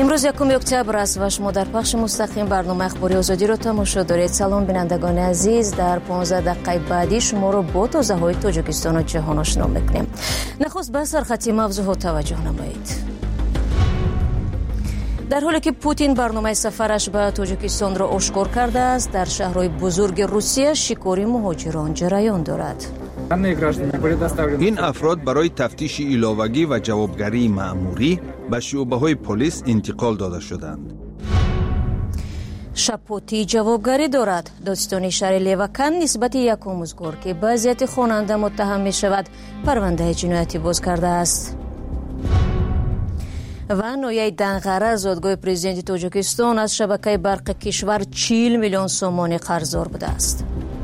امروز 1 اکتبر است و شما در پخش مستقیم برنامه اخباری آزادی رو تماشا دارید. سلام بینندگان عزیز، در 15 دقیقه بعدی شما رو با تازه‌های تاجیکستان و جهان آشنا می‌کنیم. نخست به سرخط موضوعات توجه نمایید. در حالی که پوتین برنامه سفرش به تاجیکستان را آشکار کرده است، در شهرهای بزرگ روسیه شکاری مهاجران جریان دارد. این افراد برای تفتیش ایلاوگی و جوابگری مأموری به شعبه‌های پلیس انتقال داده شدند. شپوتی جوابگری دارد. دادستانی شهر لیوکن نسبت یک آموزگار که به اذیت خواننده متهم می شود پرونده جنایتی باز کرده است. و نویه دنغره زادگاه پرزیدنت تاجیکستان از شبکه برق کشور 40 میلیون سومانی قرضدار بوده است.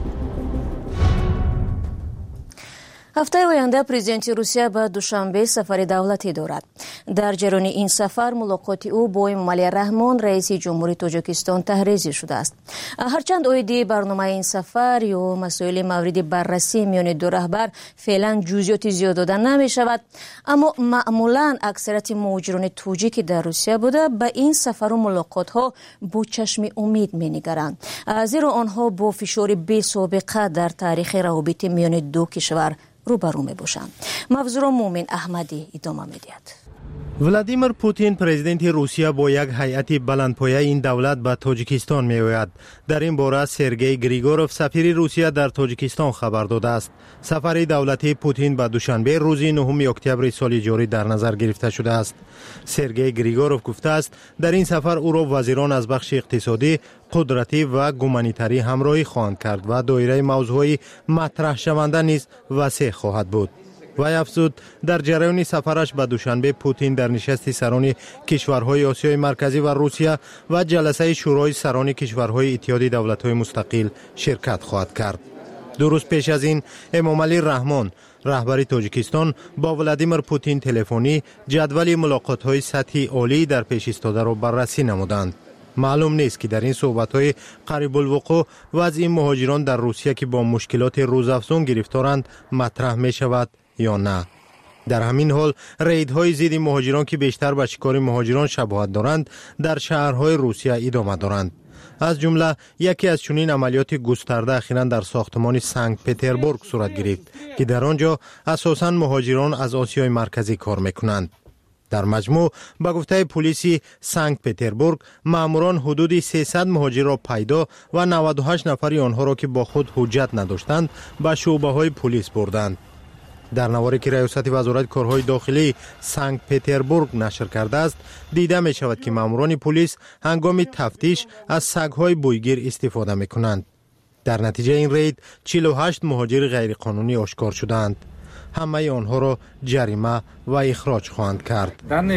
هفته آینده پرزیدنت روسیه به دوشنبه سفر دولتی دارد. در جریان این سفر ملاقات او با امامعلی رحمان رئیس جمهوری تاجیکستان تحریزی شده است. هرچند اویدی برنامه این سفر یا مسائل مورد بررسی میان دو رهبر فعلا جزئیات زیاد داده نمی شود، اما معمولا اکثریت مهاجران تاجیک در روسیه بوده به این سفر و ملاقات ها با چشم امید می نگرند، زیرا آنها با فشار بی سابقه در تاریخ روابط میان دو کشور روبرو می باشند. موضوع مومن احمدی ادامه میدهد. ولادیمیر پوتین پرزیدنت روسیه با یک هیئت بلندپایه این دولت به تاجیکستان می آید. در این باره سرگئی گریگوروف سفیر روسیه در تاجیکستان خبر داده است. سفر دولتی پوتین به دوشنبه روز 9 اکتبر سال جاری در نظر گرفته شده است. سرگئی گریگوروف گفته است در این سفر او را وزیران از بخش اقتصادی، قدرتی و گومانیتری همراهی خواهند کرد و دایره موضوعی مطرح شونده نیز وسیع خواهد بود. وی افزود در جریان سفرش به دوشنبه پوتین در نشست سران کشورهای آسیای مرکزی و روسیه و جلسه شورای سران کشورهای اتحاد دولت‌های مستقل شرکت خواهد کرد. دو روز پیش از این امامعلی رحمان رهبر تاجیکستان با ولادیمیر پوتین تلفنی جدول ملاقات‌های سطحی عالی در پیش ایستاده را بررسی نمودند. معلوم نیست که در این صحبت‌های قریب الوقوع وضع مهاجران در روسیه که با مشکلات روزافزون گرفتارند مطرح می شود یا نه. در همین حال ریدهای ضد مهاجران که بیشتر به شکار مهاجران شباهت دارند در شهرهای روسیه ادامه دارند. از جمله یکی از چنین عملیات گسترده اخیراً در ساختمان سنت پترزبورگ صورت گرفت که در آنجا اساساً مهاجران از آسیای مرکزی کار میکنند. در مجموع به گفته پلیس سنت پترزبورگ ماموران حدود 300 مهاجر را پیدا و 98 نفر آنها را که با خود حجت نداشتند به شعبه‌های پلیس بردند. در نواری که ریاست وزارت کارهای داخلی سنت پترزبورگ نشر کرده است دیده می شود که ماموران پلیس هنگام تفتیش از سگ‌های بویگیر استفاده می کنند. در نتیجه این رید 48 مهاجر غیرقانونی آشکار شدند. همه آنها را جریمه و اخراج خواهند کرد.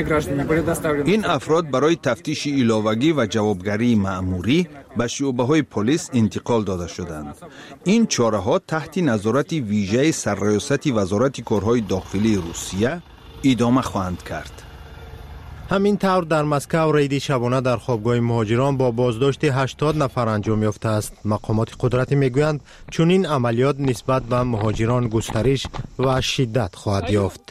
این افراد برای تفتیش ایلاوگی و جوابگری مأموری به شعبه‌های پلیس انتقال داده شدند. این چاره‌ها تحت نظارت ویژه سرریاست وزارت کارهای داخلی روسیه ادامه خواهند کرد. همین طور در مسکو ریدی شبانه در خوابگاه مهاجران با بازداشت 80 نفر انجام یافته است. مقامات قدرتی میگویند چنین عملیات نسبت به مهاجران گسترش و شدت خواهد یافت.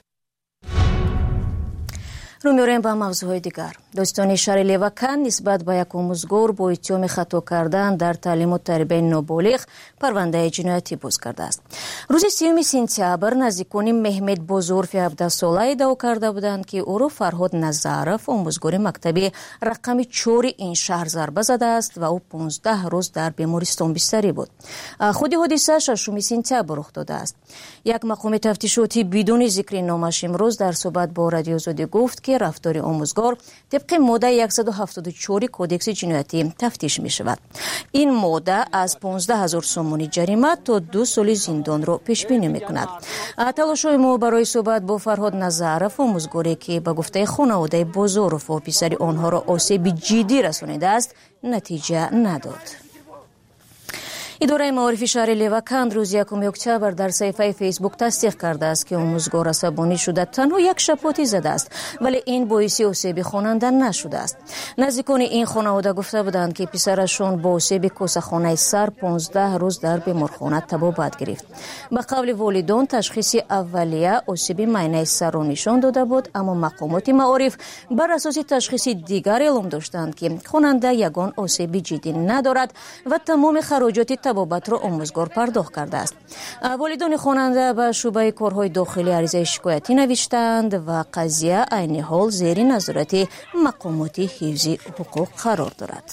رو می‌ریم به موضوع دیگر. دادستانی شهر لیوکن نسبت به یک آموزگار با اتهام خطا کردن در تعلیم و تربیت نابالغ پرونده جنایتی باز کرده است. روز 30 سپتامبر نزدیکان محمد بزرگ 17 ساله ادعا کرده بودند که او را فرهاد نظرف آموزگار مکتب رقم 4 این شهر ضربه زده است و او 15 روز در بیمارستان بستری بود. خود حادثه 6 سپتامبر رخ داده است. یک مقام تفتیشاتی بدون ذکر نامش امروز در صحبت با رادیو آزادی گفت که رفتار آموزگار طبق ماده 174 کودکس جنایتی تفتیش می شود. این ماده از 15,000 سومانی جریمه تا 2 سال زندان را پیش بینی می کند. تلاش‌های ما برای صحبت با فرهاد نظرف آموزگاری که به گفته خانواده بزرگ و پسر آنها را آسیب جدی رسانیده است نتیجه نداد. اداره معارف شهر لیوکن روز 1 اکتبر در صفحه فیسبوک تصدیق کرده است که آموزگار عصبانی شده تنها یک شپاتی زده است، ولی این باعث آسیب خواننده نشده است. نزدیکان این خانواده گفته بودند که پسرشان با آسیب کوسه‌خانه سر 15 روز در بیمارخانه طبابت گرفت. به قول والدان تشخیص اولیه آسیب معده سر را نشان داده بود، اما مقامات معارف بر اساس تشخیص دیگر اعلام داشتند که خواننده یگان آسیب جدی ندارد و تمام خراجات طبابت را آموزگار پرداخت کرده است. والدان خواننده به شعبه کارهای داخلی عریضه شکایتی نوشتند و قضیه عین حال زیر نظارت مقامات حفظ حقوق قرار دارد.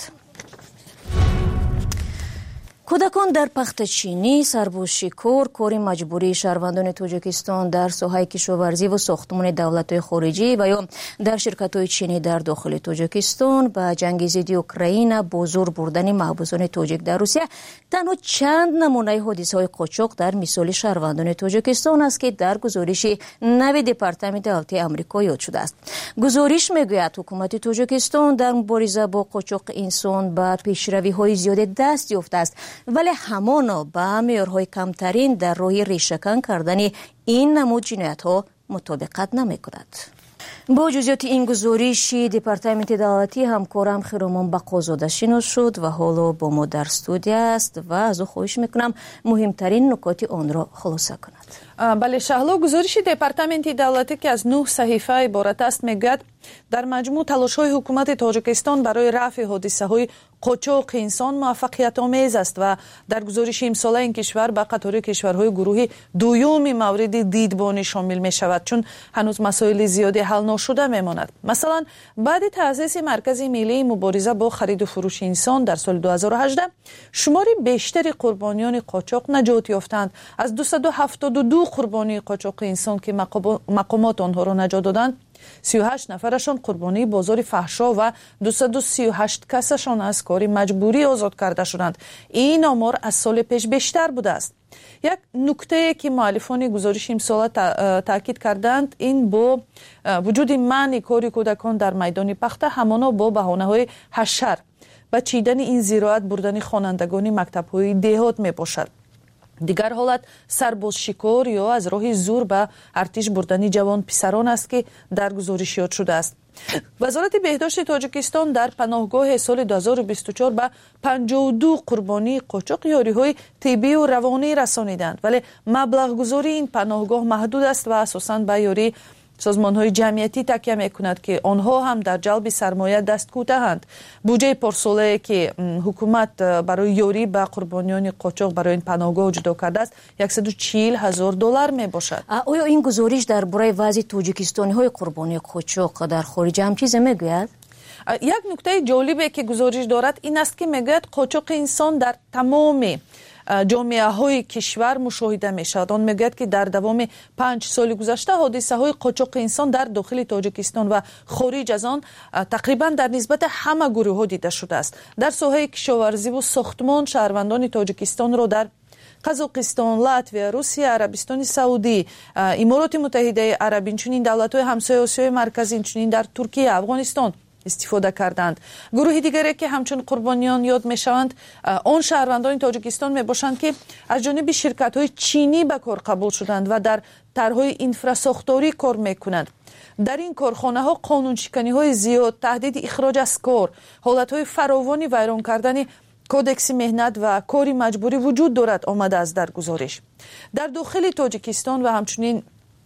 کودکان در پختچینی، سربازشکار، کار مجبوری شهروندان تاجیکستان در ساحه کشاورزی و ساختمان دولت‌های خارجی و یا در شرکت‌های چینی در داخل تاجیکستان به جنگ ضد اوکراین با زور بردن محبوسان تاجیک در روسیه تنها چند نمونه حادثه‌های قاچاق در مثال شهروندان تاجیکستان است که در گزارش نوی دپارتمان دولتی آمریکا یاد شده است. گزارش میگوید حکومت تاجیکستان در مبارزه با قاچاق انسان به پیشروی‌های زیاد دست یافته است، ولی همانا به معیارهای کمترین در راه ریشه‌کن کردن این نمود جنایت‌ها مطابقت نمی‌کند. با جزئیات این گزارش دپارتمنت دولتی همکارم خیرامان بقازاده شناس شد و حالا با ما در استودیو است و از او خواهش میکنم مهمترین نکات آن را خلاصه کند. بله شهلا، گزارش دپارتمنت دولتی که از 9 صحیفه عبارت است میگوید در مجموع تلاش‌های حکومت تاجیکستان برای رفع حادثه‌های قاچاق انسان موفقیت آمیز است و در گزارش امساله این کشور به قطار کشورهای گروه دوم مورد دیدبانی شامل می شود، چون هنوز مسائل زیادی حل نشده می ماند. مثلا بعد تأسیس مرکز ملی مبارزه با خرید و فروش انسان در سال 2018 شمار بیشتری قربانیان قاچاق نجات یافتند. از 272 قربانی قاچاق انسان که مقامات آنها را نجات دادند، 38 نفرشان قربانی بازار فحشا و 238 کسشان از کار مجبوری آزاد کرده شدند. این آمار از سال پیش بیشتر بوده است. یک نکته که مؤلفان گزارش امسال تاکید کردند این با وجود منع کار کودکان در میدان پخته همانا با بهانه‌های حشر و چیدن این زراعت بردن خوانندگان مکتب‌های دهات میباشد. دیگر حالت سربازشکار یا از راه زور به ارتش بردن جوان پسران است که در گزارش یاد شده است. وزارت بهداشت تاجیکستان در پناهگاه سال 2024 به 52 قربانی قاچاق یاری‌های طبی و روانی رسانیدند، ولی مبلغ گذاری این پناهگاه محدود است و اساساً به یاری سازمان‌های جمعیتی تکیه می‌کند که آنها هم در جلب سرمایه دست کوتاهند. بودجه پارساله که حکومت برای یاری به قربانیان قاچاق برای این پناهگاه جدا کرده است 140,000 دلار میباشد. آیا این گزارش درباره وضع تاجیکستانی‌های قربانی قاچاق در خارج هم چیزی میگوید؟ یک نکته جالبی که گزارش دارد این است که میگوید قاچاق انسان در تمام جامعه های کشور مشاهده می شود. آن میگوید که در دوام 5 سال گذشته حادثه های قاچاق انسان در داخل تاجیکستان و خارج از آن تقریبا در نسبت همه گروه ها دیده شده است. در ساحه کشاورزی و ساختمان شهروندان تاجیکستان را در قزاقستان، لاتویا، روسیه، عربستان سعودی، امارات متحده عرب، اینچنین دولت‌های همسایه آسیای مرکزی، اینچنین در ترکیه، افغانستان استفاده کردند. گروه دیگری که همچون قربانیان یاد میشوند آن شهروندان تاجیکستان میباشند که از جانب شرکت‌های چینی به کار قبول شدند و در طرح‌های اینفراساختاری کار میکنند. در این کارخانه‌ها قانونشکنی‌های زیاد، تهدید اخراج از کار، حالت‌های فراوانی ویران کردن کودکس مهنت و کاری مجبوری وجود دارد آمده است. در گزارش در داخل تاجیکستان و همچنین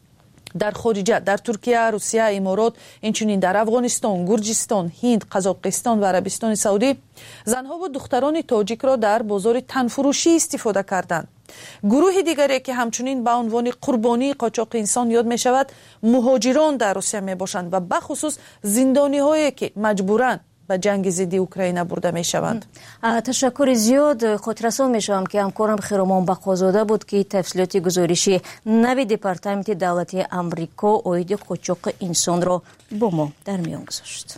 در خارجه، در ترکیه، روسیه، امارات، اینچنین در افغانستان، گرجستان، هند، قزاقستان و عربستان سعودی زنها و دختران تاجیک را در بازار تنفروشی استفاده کردند. گروه دیگری که همچنین به عنوان قربانی قاچاق انسان یاد می شود مهاجران در روسیه می باشند و بخصوص زندانی هایی که مجبورند به جنگ ضد اوکراین برده می شوند. تشکر زیاد. خاطررسان می شوم که همکارم خیرامان بقازاده بود که تفصیلات گزارشی نوی دپارتمنت دولتی آمریکا عاید قاچاق انسان را با ما در میان گذاشت.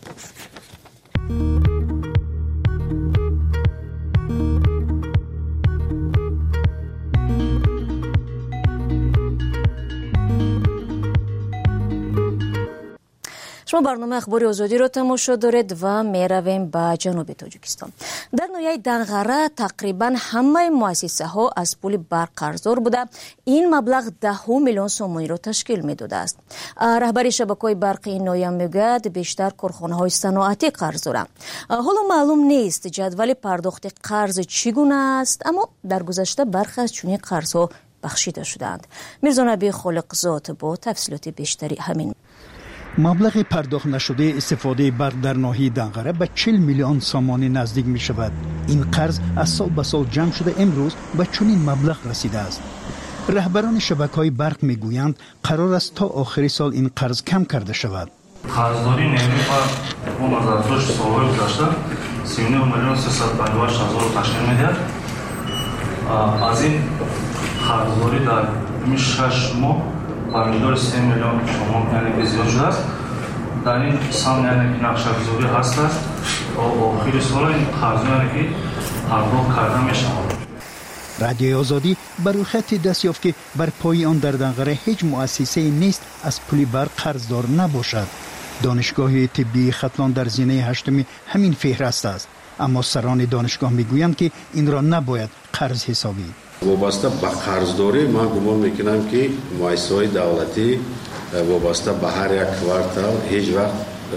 شما برنامه اخبار آزادی را تماشا دارید و می رویم به جنوب تاجیکستان. در ناحیه دنغره تقریبا همه مؤسسه ها از پول برق قرضدار بوده. این مبلغ 10 میلیون سومانی را تشکیل می داده است. رهبر شبکه‌های برقی این ناحیه میگوید بیشتر کارخانه‌های صنعتی قرضدارند. حالا معلوم نیست جدول پرداخت قرض چگونه است، اما در گذشته برخی از چنین قرض‌ها بخشیده شدند. میرزا نبی خالقزاد با تفصیلات بیشتری همین. مبلغ پرداخت نشده استفاده برق در ناحیه دنغره به 40 میلیون سامانی نزدیک می شود. این قرض از سال به سال جمع شده امروز به چنین مبلغ رسیده است. رهبران شبکه‌های برق می گویند قرار است تا آخر سال این قرض کم کرده شود. قرضداری نیمی با مزارزوش سالهای گذشته 39 میلیون 358 هزار تشکیل می‌دهد. از این قرضداری در 6 ماه با مقدار 3 میلیون تومان یعنی زیاد شده است. در این سال یعنی نقشه‌گذاری هست است و آخر سال این قرض یعنی که پرداخت کرده می‌شود. رادیوی آزادی بر روی خط دست یافت که بر پای آن در دنغره هیچ مؤسسه نیست از پول برق قرضدار نباشد. دانشگاه طبی ختلان در زینه هشتمی همین فهرست است، اما سران دانشگاه میگویند که این را نباید قرض حسابی. وابسته به قرضداری من گمان میکنم که مؤسسه‌های دولتی وابسته به هر یک کوارتال هیچ وقت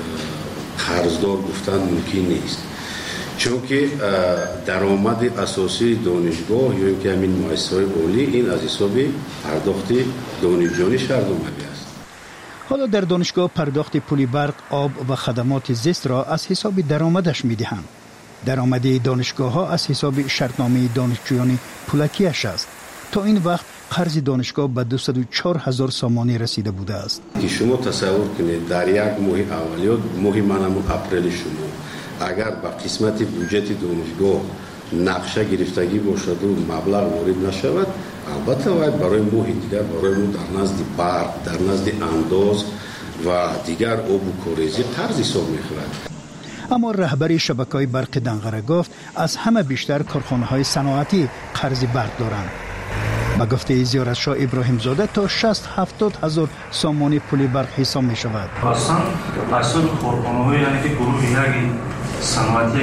قرضدار گفتن ممکن نیست، چون که درآمد اساسی دانشگاه یا اینکه همین مؤسسه‌های عالی این از حساب پرداخت دانشجویان شهرداری است. حالا در دانشگاه پرداخت پول برق، آب و خدمات زیست را از حساب درآمدش میدهند. درآمد دانشگاه ها از حساب شرطنامه دانشجویان پولکیش است. تا این وقت قرض دانشگاه به 204,000 سامانی رسیده بوده است. که شما تصور کنید در یک ماه اولیات ماه منم اپریل شما اگر به قسمت بودجه دانشگاه نقشه گرفتگی باشد و مبلغ وارد نشود، البته باید برای ماه دیگر برای ما در نزد برق، در نزد انداز و دیگر آب و کاریزی قرض حساب می‌خورد. اما رهبر شبکه‌های برق دنغره گفت از همه بیشتر کارخانه‌های صنعتی قرض برق دارند. با گفته زیارتشاه ابراهیم زاده تا 60-70 هزار سامانی پول برق حساب می شود. اصلا اصل کارخانه‌های یعنی که گروه یک صنعتی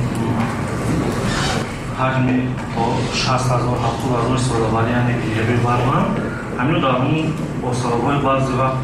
حجم 60,000 70,000 سالواری یعنی که یه برق همین در اون اصلاح‌های بعضی وقت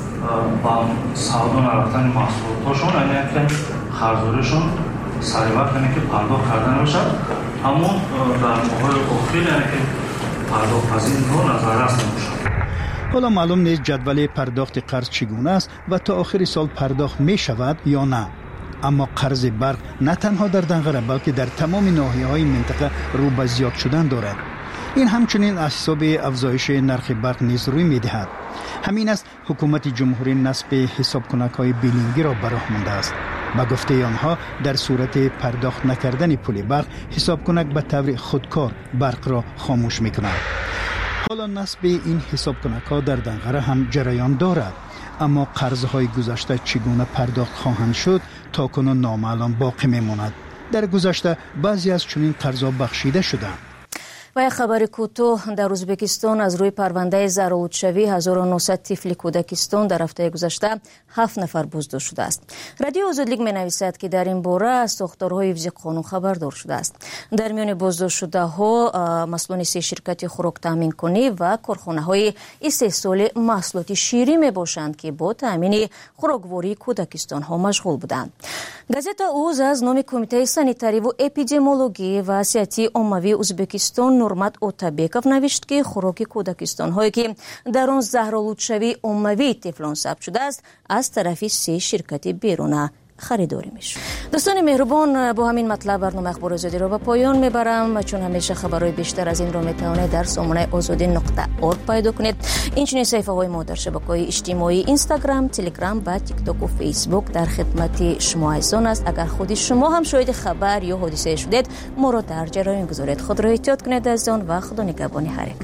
با سعودان رفتن محصولاتشون یعنی که قرضداریشون سریع وقت یعنی که پرداخت کرده نمیشد، اما در ماهای اخیر یعنی که پرداخت از این رو نظارت نمیشد. حالا معلوم نیست جدول پرداخت قرض چگونه است و تا آخر سال پرداخت می شود یا نه. اما قرض برق نه تنها در دنغره بلکه در تمام ناحیه‌های منطقه رو به زیاد شدن دارد. این همچنین از حساب افزایش نرخ برق نیز روی می‌دهد. همین است حکومت جمهوری نصب حسابکنک‌های بیلینگی را به راه مانده است. با گفته آنها در صورت پرداخت نکردن پول برق حسابکنک به طور خودکار برق را خاموش می‌کند. حالا نصب این حسابکنک‌ها در دنغره هم جریان دارد، اما قرض‌های گذشته چگونه پرداخت خواهند شد تا کنون نامعلوم باقی می‌ماند. در گذشته بعضی از چنین قرض‌ها بخشیده شدند. و یک خبر کوتاه در ازبکستان از روی پرونده زرالودشوی 1900 طفل کودکستان در هفته گذشته 7 نفر بازداشت شده است. رادیو آزادی می‌نویسد که در این باره از ساختارهای حفظ قانون خبردار شده است. در میان بازداشت شده ها مسئولان 3 شرکت خوراک تامین کنی و کارخانه‌های استحصال محصولات شیری میباشند که با تامین خوراکواری کودکستان ها مشغول بودند. گازета اوز از نام کمیته سانیتاری و اپیدمیولوژی و صحتی عمومی ازبکستان نورمت اوتابکوف نوشت که خوراک کودکستان هایی که در آن زهرآلودشوی عمومی طفلان ثبت شده است از طرف 3 شرکت بیرون خریداری میشه. دوستان مهربان، با همین مطلب برنامه اخبار آزادی را به پایان میبرم. چون همیشه خبرهای بیشتر از این را میتونید در سامانه azadi.org پیدا کنید. این صفحه های ما در شبکه‌های اجتماعی اینستاگرام، تلگرام و تیک تاک و فیسبوک در خدمت شما عزیزان است. اگر خود شما هم شاهد خبر یا حادثه شدید ما را در جریان گذارید. خود را احتیاط کنید عزیزان و خدا نگهبان هر یک.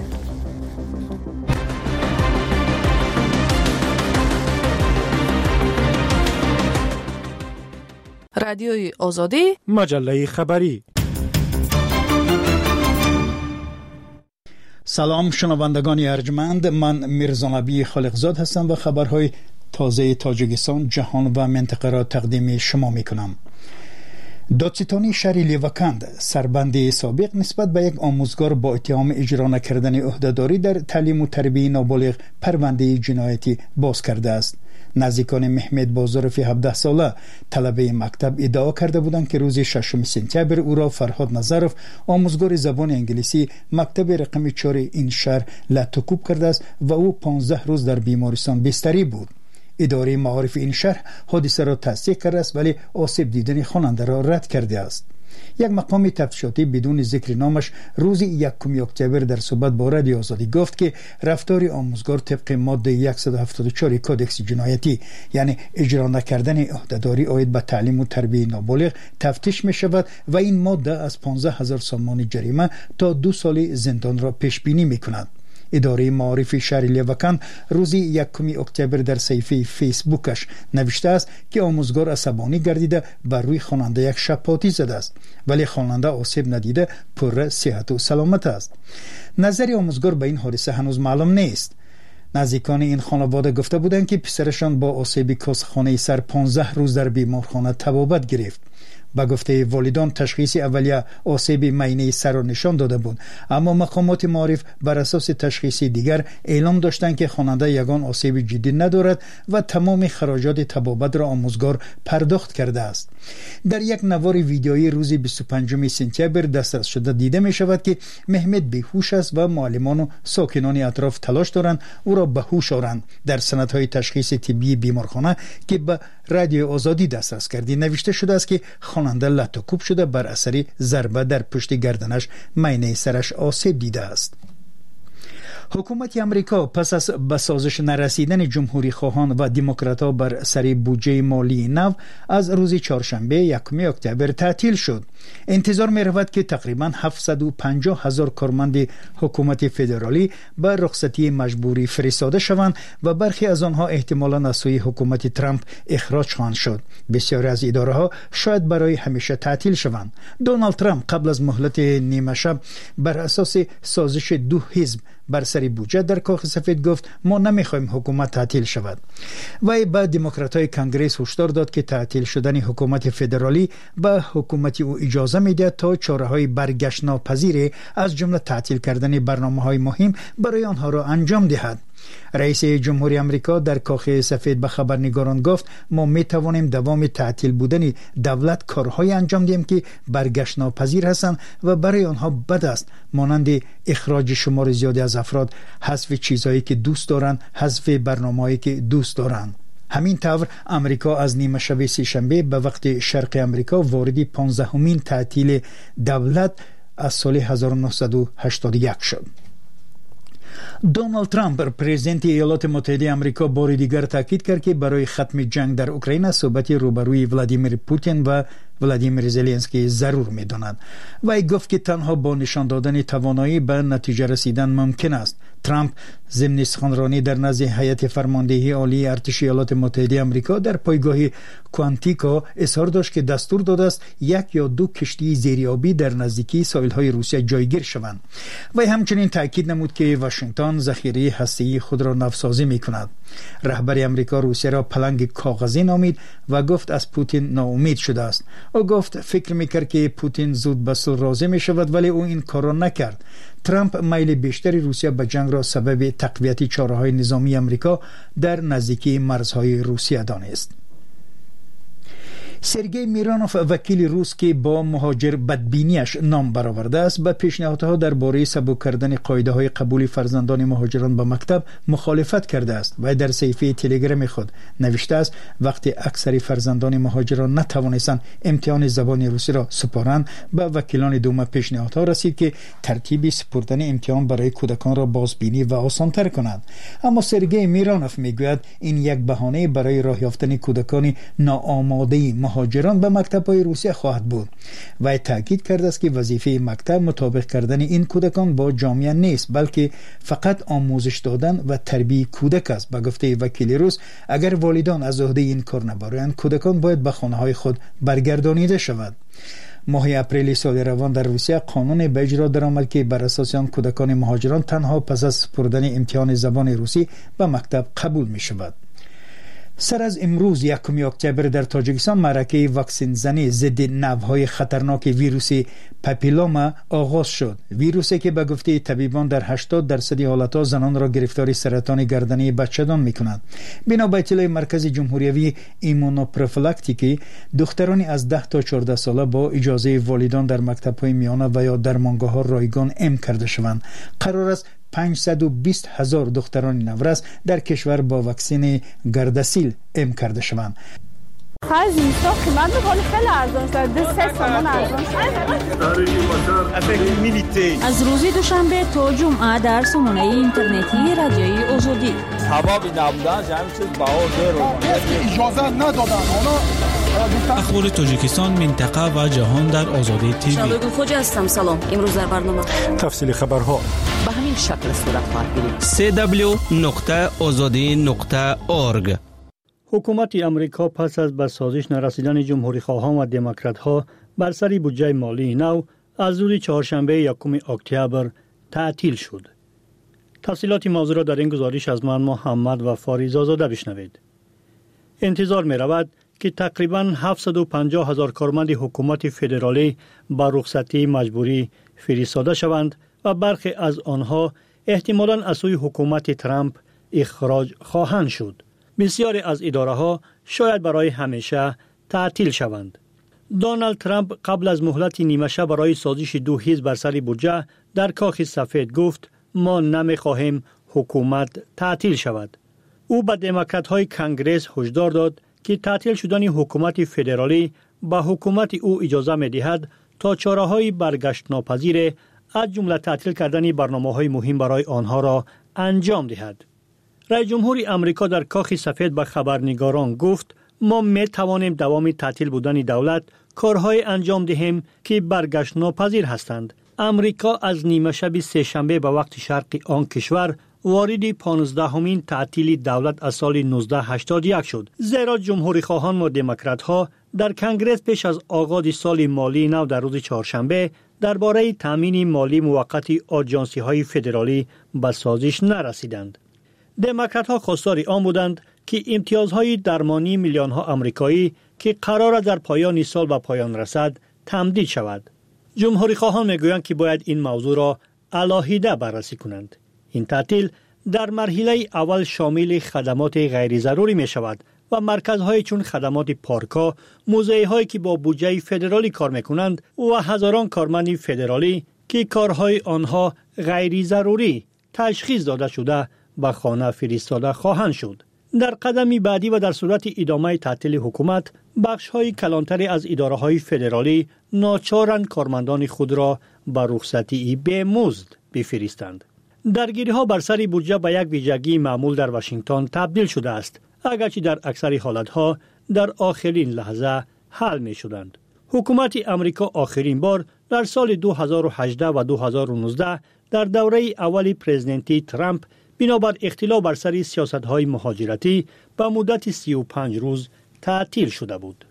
رادیوی آزادی، مجله خبری. سلام شنوندگان ارجمند، من میرزا نبی خالقزاد هستم و خبرهای تازه تاجیکستان، جهان و منطقه را تقدیم شما میکنم. دادستانی شهر لیوکند سربند سابق نسبت به یک آموزگار با اتهام اجرا نکردن عهدهداری در تعلیم و تربیت نابالغ پرونده جنایتی باز کرده است. نزدیکان محمد بازارف 17 ساله طلبه مکتب ادعا کرده بودند که روز 6 سپتامبر او را فرهاد نظرف، آموزگار زبان انگلیسی مکتب رقم 4 این شهر لطوکوب کرده است و او 15 روز در بیمارستان بستری بود. اداره معارف این شهر حادثه را تصدیق کرده است ولی آسیب دیدن خواننده را رد کرده است. یک مقام تفتیشاتی بدون ذکر نامش روز 1 اکتبر در صحبت با رادیو آزادی گفت که رفتار آموزگار طبق ماده 174 کودکس جنایتی یعنی اجرا نکردن عهدهداری عاید به تعلیم و تربیت نابالغ تفتیش می شود و این ماده از 15,000 سامان جریمه تا 2 سال زندان را پیش بینی می کند. اداره معارف شهر لیوکند روز 1 اکتبر در صفحه فیسبوکش نوشته است که آموزگار عصبانی گردیده بر روی خواننده یک شپاتی زده است ولی خواننده آسیب ندیده پر صحت و سلامت است. نظر آموزگار به این حادثه هنوز معلوم نیست. نزدیکان این خانواده گفته بودند که پسرشان با آسیب کاسخانه سر 15 روز در بیمارخانه طبابت گرفت. با گفته والدان تشخیص اولیه آسیب معینه سر را نشان داده بود، اما مقامات معارف بر اساس تشخیص دیگر اعلام داشتند که خواننده یگان آسیب جدی ندارد و تمام خراجات طبابت را آموزگار پرداخت کرده است. در یک نوار ویدیویی روز 25 سپتامبر دسترس شده دیده می شود که محمد بیهوش است و معلمان و ساکنان اطراف تلاش دارند او را به هوش آورند. در سندهای تشخیص طبی بیمارخانه که به رادیو آزادی دسترس کردی نوشته شده است که خواننده لطوکوب شده بر اثر ضربه در پشت گردنش معینه سرش آسیب دیده است. حکومت امریکا پس از به سازش نرسیدن جمهوری خواهان و دموکرات‌ها بر سر بودجه مالی نو از روز چهارشنبه 1 اکتبر تعطیل شد. انتظار می رود که تقریبا 750,000 کارمند حکومت فدرالی به رخصتی مجبوری فرستاده شوند و برخی از آنها احتمالاً از سوی حکومت ترامپ اخراج خواهند شد. بسیاری از اداره ها شاید برای همیشه تعطیل شوند. دونالد ترامپ قبل از مهلت نیمه شب بر اساس سازش 2 حزب بر سر بودجه در کاخ سفید گفت ما نمیخوایم حکومت تعطیل شود. وی به دموکرات‌های کنگره هشدار داد که تعطیل شدن حکومت فدرالی به حکومت او اجازه میدهد تا چاره‌های برگشت ناپذیر از جمله تعطیل کردن برنامه‌های مهم برای آنها را انجام دهد. رئیس جمهوری آمریکا در کاخ سفید به خبرنگاران گفت ما می توانیم دوام تعطیل بودن دولت کارهای انجام دهیم که برگشت ناپذیر هستند و برای آنها بد است، مانند اخراج شمار زیادی از افراد، حذف چیزهایی که دوست دارند، حذف برنامه‌هایی که دوست دارند. همین طور امریکا از نیمه شب سه‌شنبه به وقت شرق امریکا وارد 15مین تعطیل دولت از سال 1981 شد. دونالد ترامپ پرزیدنت ایالات متحده آمریکا بار دیگر تاکید کرد که برای ختم جنگ در اوکراین صحبت روبروی ولادیمیر پوتین و ولادیمیر زلنسکی ضرور می‌داند. وی گفت که تنها با نشان دادن توانایی به نتیجه رسیدن ممکن است. ترامپ ضمن سخنرانی در نزد هیئت فرماندهی عالی ارتش ایالات متحده آمریکا در پایگاه کوانتیکا اظهار داشت که دستور داده است 1 یا 2 کشتی زیریابی در نزدیکی ساحل‌های روسیه جایگیر شوند. وی همچنین تاکید نمود که واشنگتن ذخیره هسته‌ای خود را نوسازی می‌کند. رهبر آمریکا روسیه را پلنگ کاغذی نامید و گفت از پوتین ناامید شده است. او گفت فکر می‌کرد که پوتین زود به صلح راضی می‌شود ولی او این کار را نکرد. ترامپ میل بیشتری روسیه به جنگ را سبب تقویت چاره‌های نظامی آمریکا در نزدیکی مرزهای روسیه دانست. سرگئی میرانوف وکیل روس که با مهاجر بدبینیش نام برآورده است به پیشنهادها درباره سبک کردن قاعده‌های قبول فرزندان مهاجران به مکتب مخالفت کرده است و در صفحه تلگرام خود نوشته است وقتی اکثر فرزندان مهاجران نتوانستند امتحان زبان روسی را سپارند به وکیلان دوم پیشنهادها رسید که ترتیب سپردن امتحان برای کودکان را بازبینی و آسان‌تر کنند. اما سرگئی میرانوف میگوید این یک بهانه برای راه یافتن کودکان ناآماده مهاجران به مکتب‌های روسیه خواهد بود. و تاکید کرده است که وظیفه مکتب مطابق کردن این کودکان با جامعه نیست بلکه فقط آموزش دادن و تربیت کودک است. به گفته وکیل روس اگر والدان از عهده این کار نبرند کودکان باید به خانه‌های خود برگردانیده شود. ماه اپریل سال روان در روسیه قانون به اجرا درآمد که بر اساس آن کودکان مهاجران تنها پس از سپردن امتحان زبان روسی به مکتب قبول می شود. سر از امروز 1 اکتبر در تاجیکستان معرکه واکسن زنی ضد نوع‌های خطرناک ویروس پاپیلوما آغاز شد. ویروسی که به گفته طبیبان در 80% حالت‌ها زنان را گرفتار سرطان گردنی بچه‌دان می‌کند. بنا به اطلاع مرکز جمهوری ایمونوپروفیلاکتیکی، دخترانی از 10 تا 14 ساله با اجازه والدان در مکتب‌های میانه و یا درمانگاه‌ها رایگان ام کرده شوند. قرار است 520,000 دختران نورس در کشور با واکسن گردسیل ام کرده شوند. خرج نیستا قیمت بکنی خیلی ارزان شد. 3 سامان ارزان شد. از روز دوشنبه تا جمعه در سامانه اینترنتی رادیوی آزادی. سبب نبودن جمع چیز بها اجازه ندادن. اخبار تاجیکستان، منطقه و جهان در آزادی تیوی. شبگون خوجه هستم. سلام. امروز در برنامه تفصیل خبرها به همین شکل صورت خواهد گرفت. www.azadi.org. حکومت امریکا پس از به سازش نرسیدن جمهوری خواهان و دموکرات ها بر سر بودجه مالی نو از روز چهارشنبه 1 اکتبر تعطیل شد. تفصیلات موضوع را در این گزارش از من محمد و فاریز آزاده بشنوید. انتظار می رود که تقریباً 750,000 کارمند حکومت فدرالی با رخصتی مجبوری فرستاده شوند و برخی از آنها احتمالاً از سوی حکومت ترامپ اخراج خواهند شد. بسیاری از اداره‌ها شاید برای همیشه تعطیل شوند. دونالد ترامپ قبل از مهلت نیمه شب برای سازش 2 حزب بر سر بودجه در کاخ سفید گفت ما نمی‌خواهیم حکومت تعطیل شود. او به دموکرات‌های کنگره هشدار داد که تعطیل شدن حکومت فدرالی به حکومت او اجازه می‌دهد تا چاره‌های برگشت ناپذیر از جمله تعطیل کردن برنامه‌های مهم برای آنها را انجام دهد. رئیس جمهور امریکا در کاخ سفید به خبرنگاران گفت ما می توانیم دوام تعطیل بودن دولت کارهای انجام دهیم که برگشت ناپذیر هستند. امریکا از نیمه شب سه‌شنبه به وقت شرقی آن کشور وارد 15مین تعطیل دولت از سال 1981 شد. زیرا جمهوری خواهان و دموکرات ها در کنگره پیش از آغاز سال مالی نو در روز چهارشنبه درباره تامین مالی موقت آژانسی های فدرالی به سازش نرسیدند. دموکرات ها خواستار آن بودند که امتیازهای درمانی میلیون ها آمریکایی که قرار است در پایان سال به پایان رسد تمدید شود. جمهوری خواهان میگویند که باید این موضوع را علاهیده بررسی کنند. این تعطیل در مرحله اول شامل خدمات غیر ضروری می شود و مرکزهای چون خدمات پارک‌ها، موزه‌هایی که با بودجه فدرالی کار می‌کنند و هزاران کارمند فدرالی که کارهای آنها غیر ضروری تشخیص داده شده به خانه فرستاده خواهند شد. در قدمی بعدی و در صورت ادامه تعطیل حکومت، بخش‌های کلانتری از اداره‌های فدرالی ناچارند کارمندان خود را به رخصتی به مزد بفرستند. درگیری‌ها بر سر بودجه به یک ویژگی معمول در واشنگتن تبدیل شده است، اگرچه در اکثر حالتها در آخرین لحظه حل می‌شدند. حکومت امریکا آخرین بار در سال 2018 و 2019 در دوره اول پرزیدنتی ترامپ بنابر اختلاف بر سر سیاست‌های مهاجرتی به مدت 35 روز تعطیل شده بود.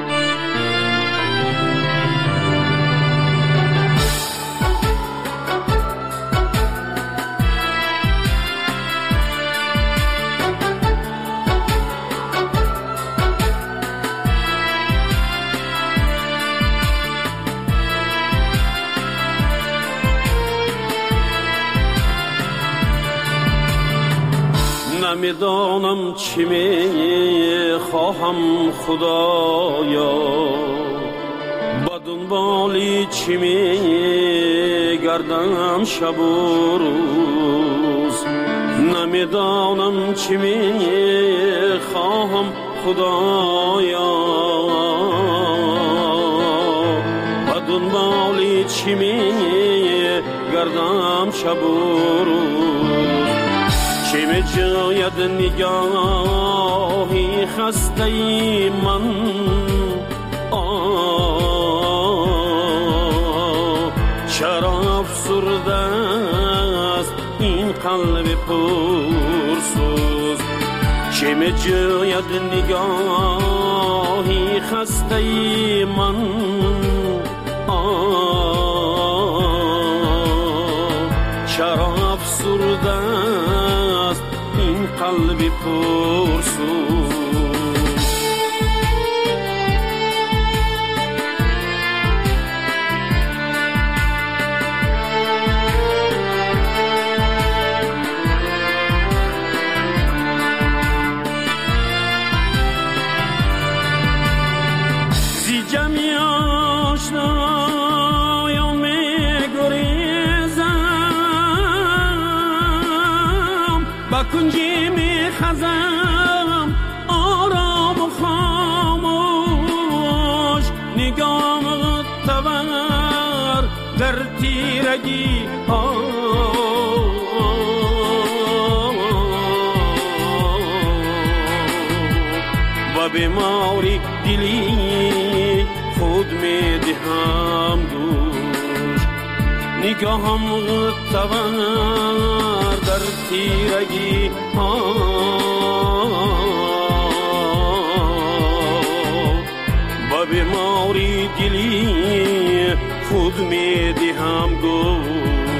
نمیدانم چی می خواهم خدایا، با دنبالی چی می گردم شب و روز. نمیدانم چی می خواهم خدایا، با دنبالی چی می گردم شب و روز. چه می جاید نگاهی خسته ای من، چرا افسرده است این قلب پرسوز. چه می جاید نگاهی خسته ای من، چرا افسرده قلبی پرسوز. با کنجی می خزم آرام و خاموش نگام تبر در تیرگی ها و بیماری دلی خود می دهم گوش نگاهم تبر در تیرگی ها با بیماری دلی خود می دهم گوش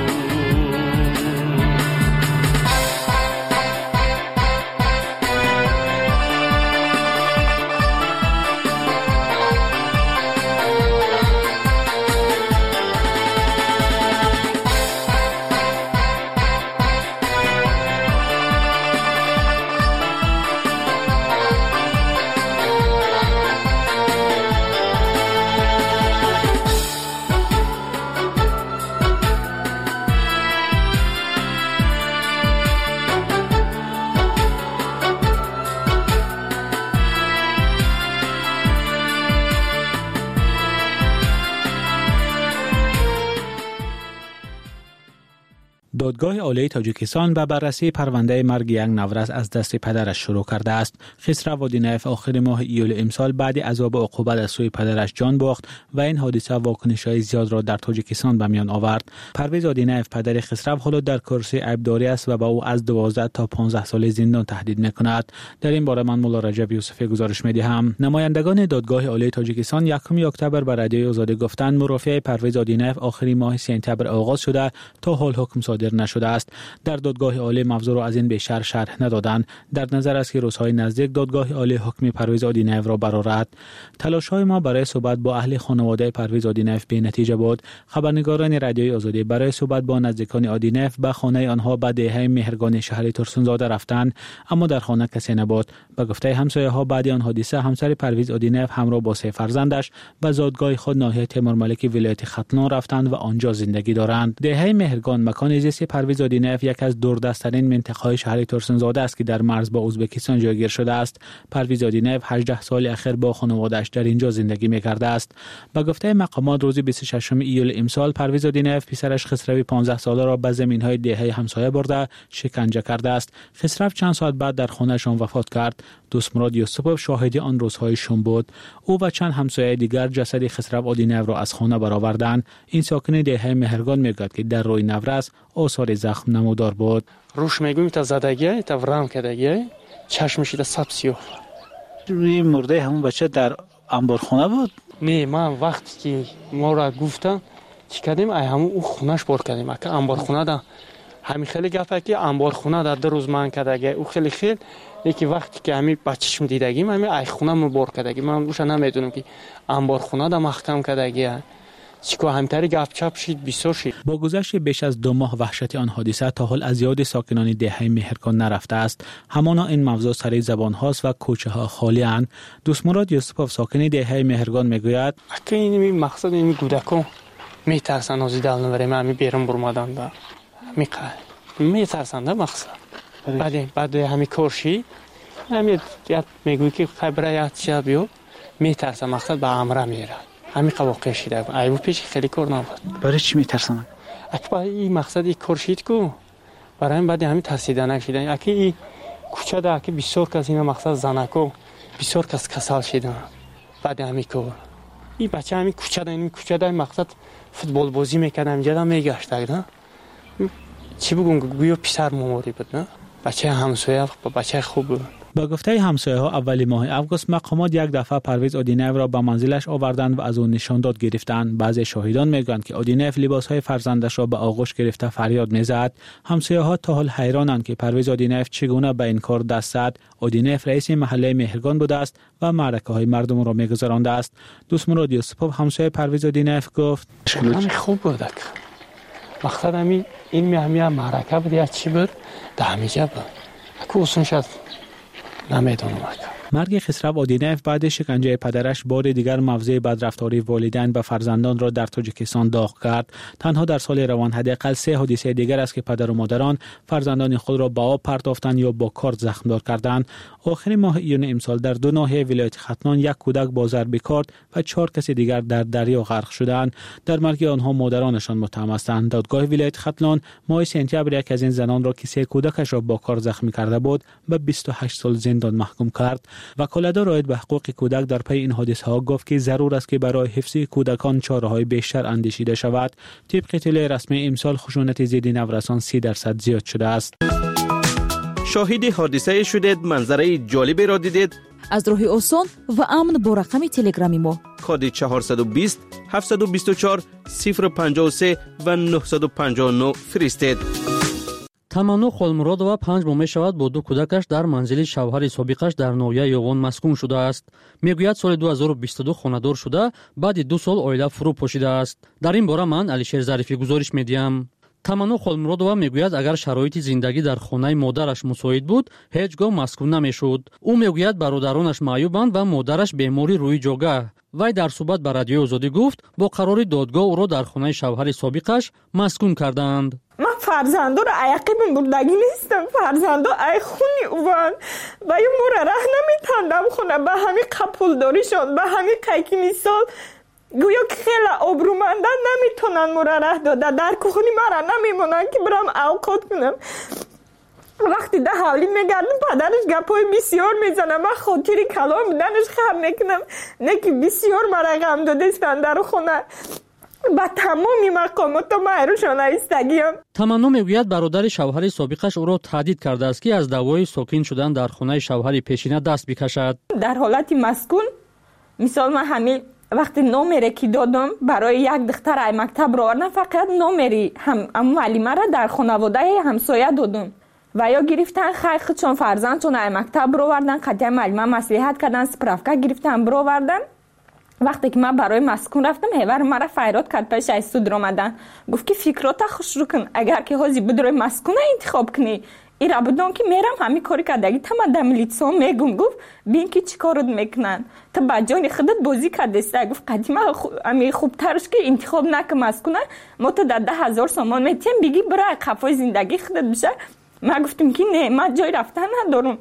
دادگاه عالی تاجیکستان به بررسی پرونده مرگ یک نورس از دست پدرش شروع کرده است. خسرو وادینایف آخر ماه ایول امسال بعد عذاب و عقوبت از سوی پدرش جان باخت و این حادثه واکنش‌های زیاد را در تاجیکستان به میان آورد. پرویز وادینایف پدر خسرو حالا در کرسی عیبداری است و به او از 12 تا 15 سال زندان تهدید می‌کند. در این باره من مولا رجب یوسفی گزارش می‌دهم. نمایندگان دادگاه عالی تاجیکستان 1 اکتبر به رادیوی آزادی گفتند مرافعه پرویز وادینایف آخر ماه سپتامبر آغاز شده تا حال حکم صادر نشده است. در دادگاه عالی موضوع را از این بیشتر شرح ندادند. در نظر است که روزهای نزدیک دادگاه عالی حکم پرویز وادینایف را برآورد. تلاش‌های ما برای صحبت با اهل خانواده پرویز وادینایف بی نتیجه بود. خبرنگاران رادیوی آزادی برای صحبت با نزدیکان وادینایف به خانه آنها به دهه مهرگان شهر ترسونزاده رفتند، اما در خانه کسی نبود. به گفته همسایه‌ها بعد آن حادثه همسر پرویز وادینایف همراه با 3 فرزندش به زادگاه خود ناحیه تیمورملک ولایت ختلان رفتند و آنجا زندگی دارند. دهه مهرگان مکان زیست پرویز وادینایف یک از دوردست‌ترین منطقه‌های شهر ترسونزاده است که در مرز با ازبکستان جایگیر شده است. پرویز وادینایف 18 سال اخیر با خانواده‌اش در اینجا زندگی می‌کرده است. به گفته مقامات روز 26 ایول امسال پرویز وادینایف پسرش خسرو 15 ساله را به زمین‌های دهه همسایه برده شکنجه کرده است. خسرو چند ساعت بعد در خانه‌شان وفات کرد. دوستمراد یوسفوف شاهد آن روزهای شوم بود. او و چند همسایه دیگر جسد خسرو وادینایف را از خانه برآوردند. این ساکن دهه مهرگان میگوید که در روی نورس آثار زخم نمودار بود. روش میگویم تا زدگی تا ورم کردگی چشمش تا سب سیاه. روی مرده همون بچه در انبارخانه بود؟ نه، من وقتی که ما را گفتم چی کردیم ای همون او خونش بار کردیم که انبارخانه ده همین خیلی گفته که انبارخانه در 2 روز من کردگی او خیلی یکی وقتی که همین بچه‌شم دیدگیم همین ای خونه مو بار کردگی من روش نمیدونم که انبارخانه ده محکم کردگی چیکو همتری گپ چپ شید بیسور شید. با گذشت بیش از 2 ماه وحشت آن حادثه تا حال از یاد ساکنان دهه مهرگان نرفته است. همانا این موضوع سر زبان هاست و کوچه ها خالی اند. دوستمراد یوسفوف ساکن دهه مهرگان میگوید که این مقصد این کودکان میترسن از دل نبریم همین بیرون برمادن دا میترسن دا مقصد بعد همین کورشی همین میگوی که خبره یاد شد بیو میترسن مقصد به امره میره همین واقع شده ایو پیش خیلی کار نبود. برای چی میترسن؟ اگه این مقصد این کورشید کو برای این بعد همین ترسیده نشدن. اگه این کوچه ده که بسیار کس این مقصد زنکو بسیار کس کسال شدن بعد همین کار این بچه همین کوچه ده مقصد فوتبال بازی میکردن اینجا میگشت نه چی بگم گویا پسر مموری بود نه بچه همسایه بچه خوب بود. با گفته همسایه‌ها اول ماه آگوست مقامات یک دفعه پرویز وادینایف را به منزلش آوردند و از او نشانداد گرفتند. بعضی شاهدان میگویند که وادینایف لباس‌های فرزندش را به آغوش گرفته فریاد می‌زد. همسایه‌ها تا حال حیرانند که پرویز وادینایف چگونه به این کار دست زد. وادینایف رئیس محله مهرگان بوده است و معرکه‌های مردم را می‌گذرانده است. دوستمراد یوسفوف همسایه پرویز وادینایف گفت همین خوب بود. مقصد همین این معرکه بود یا چی بود؟ دهمیجه بود. اکو اصلا شد نمیدونم. مرگ خسرو آدینف بعد شکنجه پدرش بار دیگر موضع بدرفتاری والدین و فرزندان را در تاجیکستان داغ کرد. تنها در سال روان حداقل 3 حادثه دیگر است که پدر و مادران فرزندان خود را به آب پرتافتند یا با کارد زخمدار کردند. آخر ماه ایون امسال در 2 ناحیه ولایت ختلان 1 کودک با ضرب کارد و 4 کس دیگر در دریا غرق شدند. در مرگ آنها مادرانشان متهم هستند. دادگاه ولایت ختلان ماه سپتامبر یک از این زنان را که 3 کودکش را با کارد زخمی کرده بود به 28 سال زندان محکوم کرد. وکالتدار رعایت به حقوق کودک در پی این حادثه ها گفت که ضرور است که برای حفظ کودکان چاره‌های بیشتر اندیشیده شود. طبق اطلاع رسمی امسال خشونت ضد نورسان 30% زیاد شده است. شاهد حادثه شدید، منظره جالبی را دیدید؟ از راه آسان و امن با رقم تلگرامی ما کد 420 724 053 و 959 فرستید. таманну холмуродова 5 моҳ мешавад бо 2 кӯдакаш дар манзили шавҳари собиқаш дар ноҳияи ёғон маскун шудааст. мегӯяд соли 2022 хонадор шуда баъди 2 сол оила фурӯ пошидааст. дар ин бора ман Алишер Зарифӣ гузориш медиҳам. таманну холмуродова мегӯяд агар шароити зиндагӣ дар хонаи модараш мусоид буд ҳеҷ гоҳ маскун намешуд. ӯ мегӯяд бародаронаш маъюбанд ва модараш бемори рӯи ҷогаҳ. вай дар суҳбат ба радиои озодӣ гуфт бо қарори додгоҳ ӯро дар хонаи шавҳари собиқаш маскун карданд. من فرزندو را عقیبم بردگی نیستم. فرزندو ای خونی اوان و یه مورا ره نمیتندم خونه به همین قبول داریشون به همین قیکی میسال گویا که خیلی آبرومندن نمیتونن مورا ره داده در کخونی مرا نمیمونن که برام اوقات کنم. وقتی ده حولی میگردم پدرش گپای بسیار میزنم. من خاطری کلام بودنش خب میکنم نه که بسیار مرا غم دادستن در خونه با تمامی مقامات و معروشان ایستگیم. таманну мегӯяд бародари шавҳари собиқаш ӯро таҳдид кардааст ки аз давои сокин шудан дар хонаи шавҳари пешина даст бикашад. در حالت مسکون مثال من همین وقتی نامره که دادم برای یک دختر ای مکتب رو نه فقط نامری هم معلمه را در خانواده همسایه دادم و یا گرفتن خیلی چون فرزندشون ای مکتب رو وردن قطعه معلمه مصلحت کردن سپرافکا گرفتن برو وردن. وقتی که من برای مسکون رفتم هیور مرا فریاد کرد پیش ایستود رامدن گفت که فکرات خوش رو کن اگر که حاضی بود روی مسکون انتخاب کنی این را بدون که میرم همین کاری کردگی تمام میلیتسا میگم گفت بین که چی کارت میکنن تا بجانی خودت بازی کرده گفت قدیما امی خوبترش که انتخاب نکن مسکونه ما تا در 10,000 سامان میتیم بگی برای قفای زندگی خودت بشه. من گفتم که نه من جای رفتن ندارم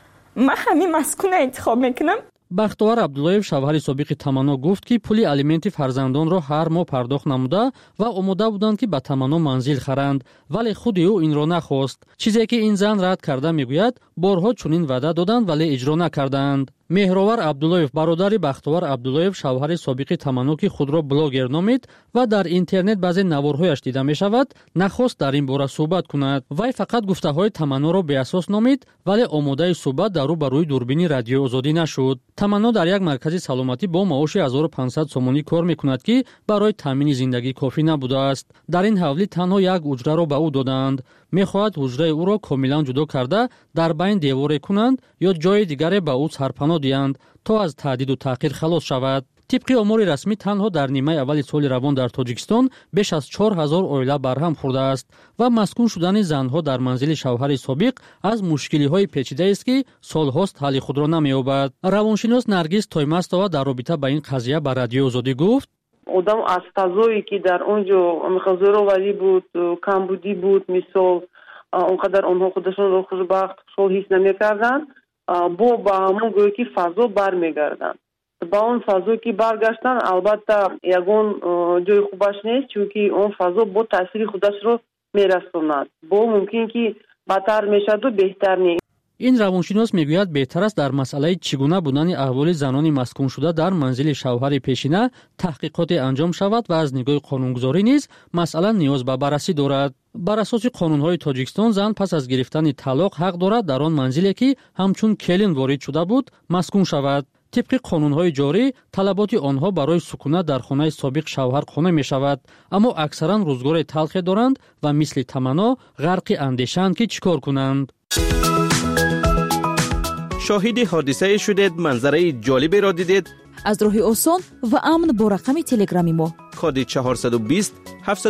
من همین مسکونه انتخاب میکنم. бахтовар абдуллоев шавҳари собиқи таманно гуфт ки пули алименти фарзандонро ҳар моҳ пардохт намуда ва омода буданд ки ба таманно манзил харанд, вале худи ӯ инро нахост. чизе ки ин зан рад карда мегӯяд борҳо чунин ваъда доданд вале иҷро накарданд. меҳровар абдуллоев бародари бахтовар абдуллоев шавҳари собиқи таманно ки худро блогер номид ва дар интернет баъзе наворҳояш дида мешавад нахост дар ин бора суҳбат кунад. вай фақат гуфтаҳои таманноро беасос номид вале омодаи суҳбат дар рӯ ба рӯи дурбини радиои озодӣ нашуд. таманно дар як маркази саломатӣ бо маоши 1500 сомонӣ кор мекунад ки барои таъмини зиндагӣ кофӣ набудааст. дар ин ҳавлӣ танҳо як уҷраро ба ӯ доданд. мехоҳад ҳуҷраи ӯро комилан ҷудо карда дар байн деворе кунанд ё ҷои дигаре ба ӯ сарпаноҳ диҳанд то аз таҳдиду таъқир халос шавад. тибқи омори расмӣ танҳо дар нимаи аввали соли равон дар тоҷикистон беш аз 4000 оила барҳам хӯрдааст ва маскун шудани занҳо дар манзили шавҳари собиқ аз мушкилиҳои печидаест ки солҳост ҳалли худро намеёбад. равоншинос Наргиз Тоймастова дар робита ба ин қазия ба радиои озодӣ гуфт одам аз фазое ки дар онҷо зӯроварӣ буд, камбудӣ буд, мисол он қадар онҳо худашонро хушбахт, хушҳол ҳис намекарданд, бо ба ҳамон гӯё ки фазо бармегарданд. ба он фазо ки баргаштанд албатта ягон ҷои хубаш нест, чунки он фазо бо таъсири худашро мерасонад. бо мумкин ки бадтар мешаваду беҳтар нест. ин равоншинос мегӯяд беҳтар аст дар масъалаи чӣ гуна будани аҳволи занони маскуншуда дар манзили шавҳари пешина таҳқиқоте анҷом шавад ва аз нигоҳи қонунгузорӣ низ масъала ниёз ба баррасӣ дорад. бар асоси қонунҳои тоҷикистон зан пас аз гирифтани талоқ ҳақ дорад дар он манзиле ки ҳамчун келин ворид шуда буд маскун шавад. тибқи қонунҳои ҷорӣ талаботи онҳо барои сукунат дар хонаи собиқ шавҳар қонеъ мешавад, аммо аксаран рӯзгори талхе доранд ва мисли таманно ғарқи андешаанд ки чӣ кор кунанд. شاهد حادثه شدید، منظره جالبی را دیدید؟ از راه آسان و امن با رقم تلگرامی ما کد 420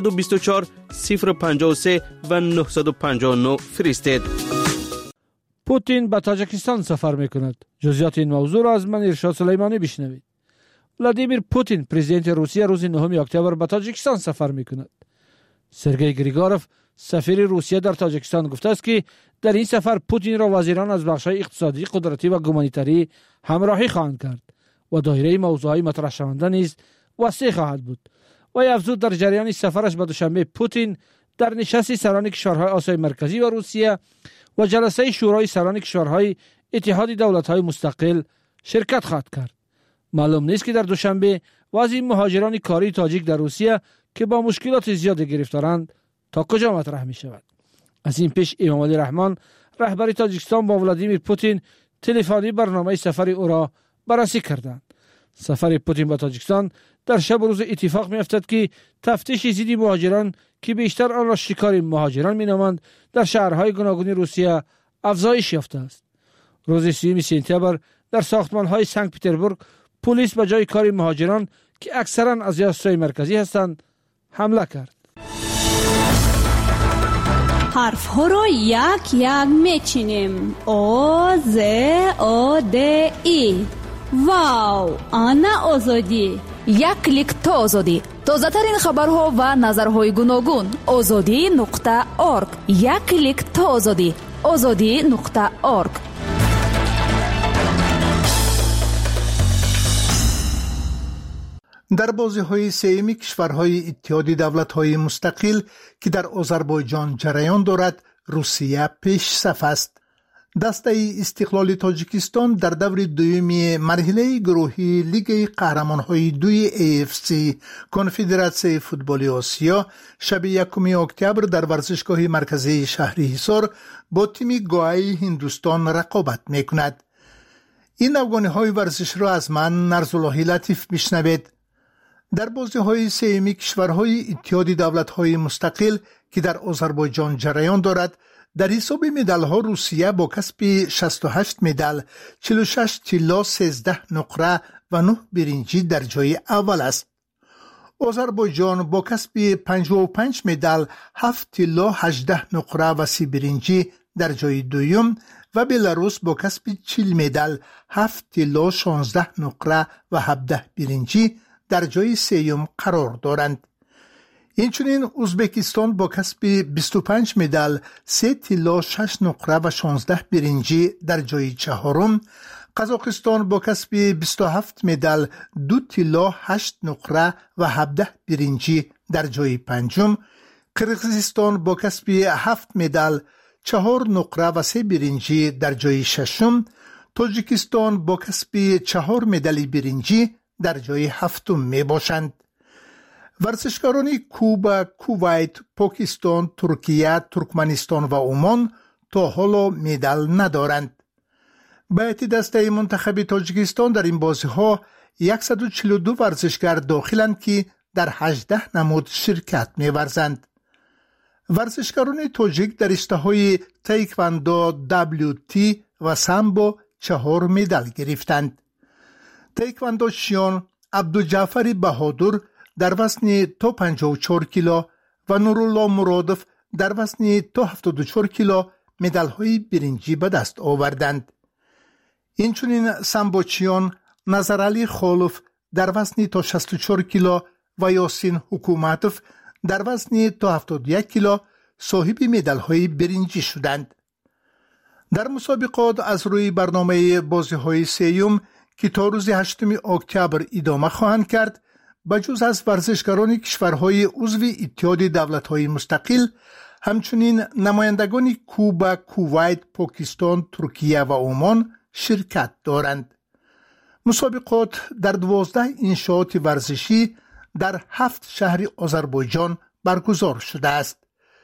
724 053 و 959 فرستید. پوتین به تاجیکستان سفر میکند. جزئیات این موضوع را از من ارشاد سلیمانی بشنوید. ولادیمیر پوتین پرزیدنت روسیه روز 9 اکتبر به تاجیکستان سفر میکند. سرگئی گریگوروف سفیر روسیه در تاجیکستان گفته است که در این سفر پوتین را وزیران از بخش‌های اقتصادی، قدرتی و گومانیتری همراهی خواهند کرد و دایره موضوعات مطرح شونده نیز وسیع خواهد بود. و افزود در جریان سفرش به دوشنبه پوتین در نشست سران کشورهای آسیای مرکزی و روسیه و جلسه شورای سران کشورهای اتحاد دولت‌های مستقل شرکت خواهد کرد. معلوم نیست که در دوشنبه وضع مهاجران کاری تاجیک در روسیه که با مشکلات زیاد گرفتارند تا کجا مطرح می شود. از این پیش امام علی رحمان رهبر تاجیکستان با ولادیمیر پوتین تلفنی برنامه سفر او را بررسی کردند. سفر پوتین به تاجیکستان در شب روز اتفاق می افتد که تفتیش ضد مهاجران که بیشتر آن را شکار مهاجران می نامند در شهرهای گوناگون روسیه افزایش یافته است. روز 30 سپتامبر در ساختمان‌های سنت پترزبورگ پلیس به جای کار مهاجران که اکثرا از آسیای مرکزی هستند حمله کرد. حرف ها را یک یک میچینیم. او ز او د ای. واو، آنا آزادی. یک کلیک تا آزادی. تازه ترین خبرها و نظرهای گوناگون. azadi.org. یک کلیک تا آزادی. azadi.org. در بازی‌های سه‌م کشورهای اتحاد دولت‌های مستقل که در آذربایجان جریان دارد، روسیه پیش صف است. دسته استقلال تاجیکستان در دور دوم مرحله گروهی لیگ قهرمان‌های 2 AFC کنفدراسیون فوتبال آسیا شب 1 اکتبر در ورزشگاه مرکزی شهر حصار با تیم گوای هندوستان رقابت می‌کند. این افغانی‌های ورزش را از من نرزالله لطیف بشنوید. در بازی‌های سه‌م کشورهای اتحاد دولت‌های مستقل که در آذربایجان جریان دارد، در حساب مدال‌ها روسیه با کسب 68 مدال، 46 طلا، 13 نقره و 9 برنجی در جای اول است. آذربایجان با کسب 55 مدال، 7 طلا، 18 نقره و 30 برنجی در جای دوم و بلاروس با کسب 40 مدال، 7 طلا، 16 نقره و 17 برنجی در جای سوم قرار دارند. اینچنین ازبکستان با کسب 25 مدال، 3 طلا، 6 نقره و 16 برنجی در جای چهارم، قزاقستان با کسب 27 مدال، 2 طلا، 8 نقره و 17 برنجی در جای پنجم، قرقیزستان با کسب 7 مدال، 4 نقره و 3 برنجی در جای ششم، تاجیکستان با کسب 4 مدال برنجی در جای هفتم می باشند. ورزشکاران کوبا، کویت، پاکستان، ترکیه، ترکمنستان و عمان تا حالا مدال ندارند. بیت دسته منتخب تاجیکستان در این بازی‌ها 142 ورزشکار داخلند که در 18 نماد شرکت می‌ورزند. ورزشکاران تاجیک در رشته‌های تایکواندو، WT و سامبو 4 مدال گرفتند. تایکواندوشیان عبدالجعفر بهادر در وزن تا 54 کیلو و نورالله مرادف در وزن تا 74 کیلو مدال‌های برنجی به دست آوردند. اینچنین سامبوچیان نظرعلی خالف در وزن تا 64 کیلو و یاسین حکومتوف در وزن تا 71 کیلو صاحب مدال‌های برنجی شدند. در مسابقات از روی برنامه بازی‌های سه‌م که تا روز 8 اکتبر ادامه خواهند کرد، بجز از ورزشکاران کشورهای عضو اتحاد دولت‌های مستقل، همچنین نمایندگان کوبا، کویت، پاکستان، ترکیه و عمان شرکت دارند. مسابقات در 12 انشاءات ورزشی در 7 شهر آذربایجان برگزار شده است.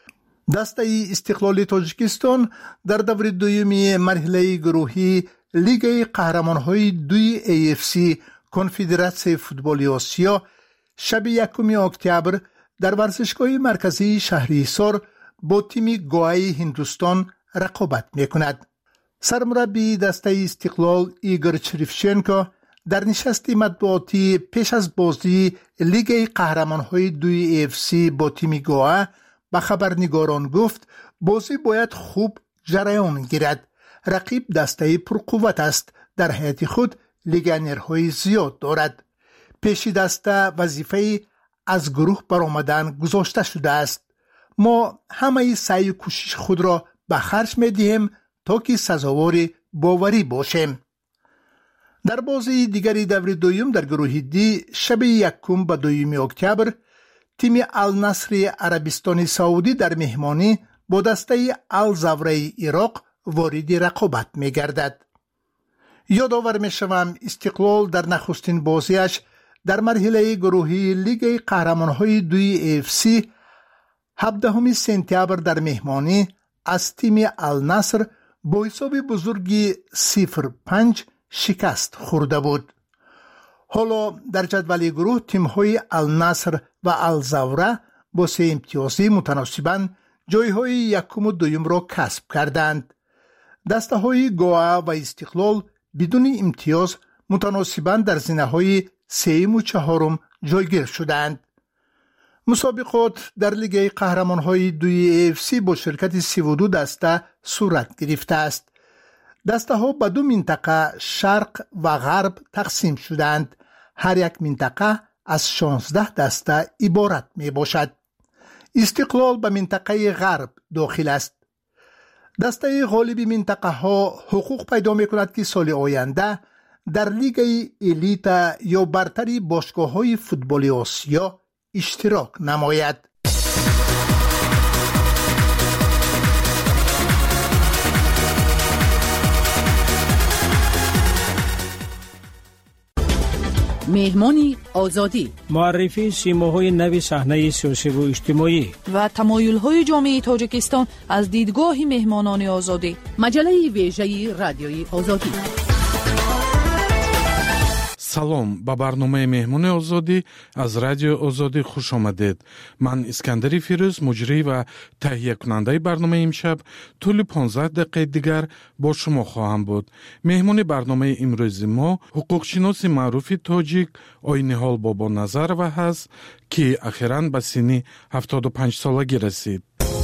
دسته استقلال تاجیکستان در دور دوم مرحله گروهی لیگ قهرمان‌های 2 AFC کنفدراسیون فوتبال آسیا شب 1 اکتبر در ورزشگاه مرکزی شهر حصار با تیم گوای هندوستان رقابت می‌کند. سرمربی دسته استقلال ایگور چریفچنکو در نشست مطبوعاتی پیش از بازی لیگ قهرمان‌های 2 AFC با تیم گوا به خبرنگاران گفت بازی باید خوب جریان گیرد. رقیب دسته پرقوت است. در حیات خود لگنرهای زیاد دارد. پیش دسته وظیفه از گروه برآمدن گذاشته شده است. ما همه سعی و کوشش خود را به خرج می‌دهیم تا که سزاوار باوری باشیم. در بازی دیگری دور دوم در گروه دی شب 1 به 2 اکتبر تیم النصر عربستان سعودی در مهمانی با دسته الزوره عراق وارد رقابت می‌گردد. یادآور می‌شوم استقلال در نخستین بازیش در مرحله گروهی لیگ قهرمان‌های 2 AFC 17 سپتامبر در مهمانی از تیم النصر با حساب بزرگی 0-5 شکست خورده بود. حالا در جدول گروه تیم‌های النصر و الزوره با 3 امتیازی متناسباً جای‌های 1 و 2 را کسب کردند. دسته‌های گواه و استقلال بدون امتیاز متناسباً در زینه‌های 3 و 4 جایگیر شدند. مسابقات در لیگ قهرمان‌های 2 AFC با شرکت 32 دسته صورت گرفته است. دسته‌ها به 2 منطقه شرق و غرب تقسیم شدند. هر یک منطقه از 16 دسته عبارت می باشد. استقلال به منطقه غرب داخل است. دسته غالب منطقه ها حقوق پیدا می کند که سال آینده در لیگ الیت یا برتری باشگاه های فوتبال آسیا اشتراک نماید. مهمانی آزادی، معرفی سیماهای نوی صحنه سیاسی و اجتماعی و تمایل‌های جامعه تاجیکستان از دیدگاه مهمانان آزادی. مجله ویژه رادیوی آزادی. салом ба барномаи меҳмони озодӣ аз радиои озодӣ хуш омадед. ман искандари фирӯз муҷрӣ ва таҳиякунандаи барномаи имшаб тӯли 15 дақиқаи дигар бо шумо хоҳам буд. меҳмони барномаи имрӯзи мо ҳуқуқшиноси маъруфи тоҷик Ойниҳол Бобоназарова ҳаст, ки ахиран ба синни 75 солагӣ расид.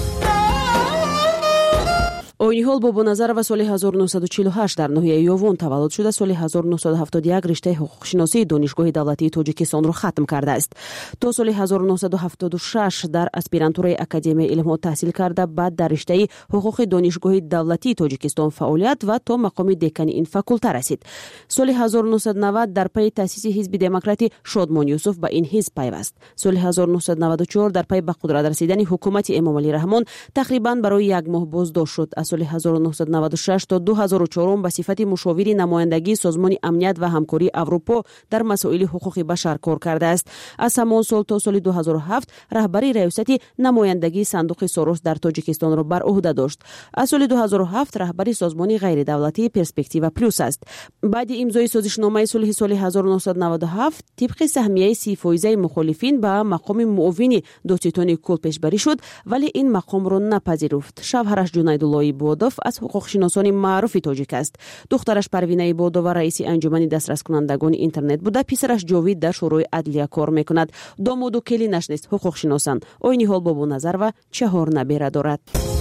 Ойниҳол Бобоназарова соли 1948 дар ноҳияи Ёвон таваллуд шуда, соли 1971 риштаи ҳуқуқшиносии донишгоҳи давлатии Тоҷикистонро хатм кардааст. То соли 1976 дар аспирантураи Академияи илмҳо таҳсил карда, баъд дар риштаи ҳуқуқи донишгоҳи давлатии Тоҷикистон фаъолият ва то мақоми декани ин факулта расид. Соли 1990 дар пайи таъсиси ҳизби демократи Шодмон Юсуф ба ин ҳизб пайваст. Соли 1994 дар пайи ба қудрат расидани ҳукумати Эмомалӣ Раҳмон тақрибан барои 1 моҳ боздошт шуд. Аз соли 1996 то 2004 ба сифати мушовири намояндагии Созмони амният ва ҳамкории Аврупо дар масоили ҳуқуқи башар кор кардааст. Аз ҳамон сол то соли 2007 раҳбари раёсати намояндагии Сандуқи Сорос дар Тоҷикистонро бар уҳда дошт. Аз соли 2007 раҳбари созмони ғайридавлатии Перспектива Плюс аст. баъди имзои созишномаи сулҳи соли 1997 тибқи саҳмияи 30% мухолифин ба мақоми муовини Доститони Кул пешбарӣ шуд, вале ин мақомро напазируфт. Шавҳараш Ҷунайдуллои Бодов аз ҳуқуқшиносони маъруфи тоҷик аст. духтараш Парвина Ибодова раиси анҷумани дастраскунандагони интернет буда, писараш Ҷовид дар шӯрои адлия кор мекунад. домоду келинаш низ ҳуқуқшиносанд. Ойниҳол Бобоназарова 4 набера дорад.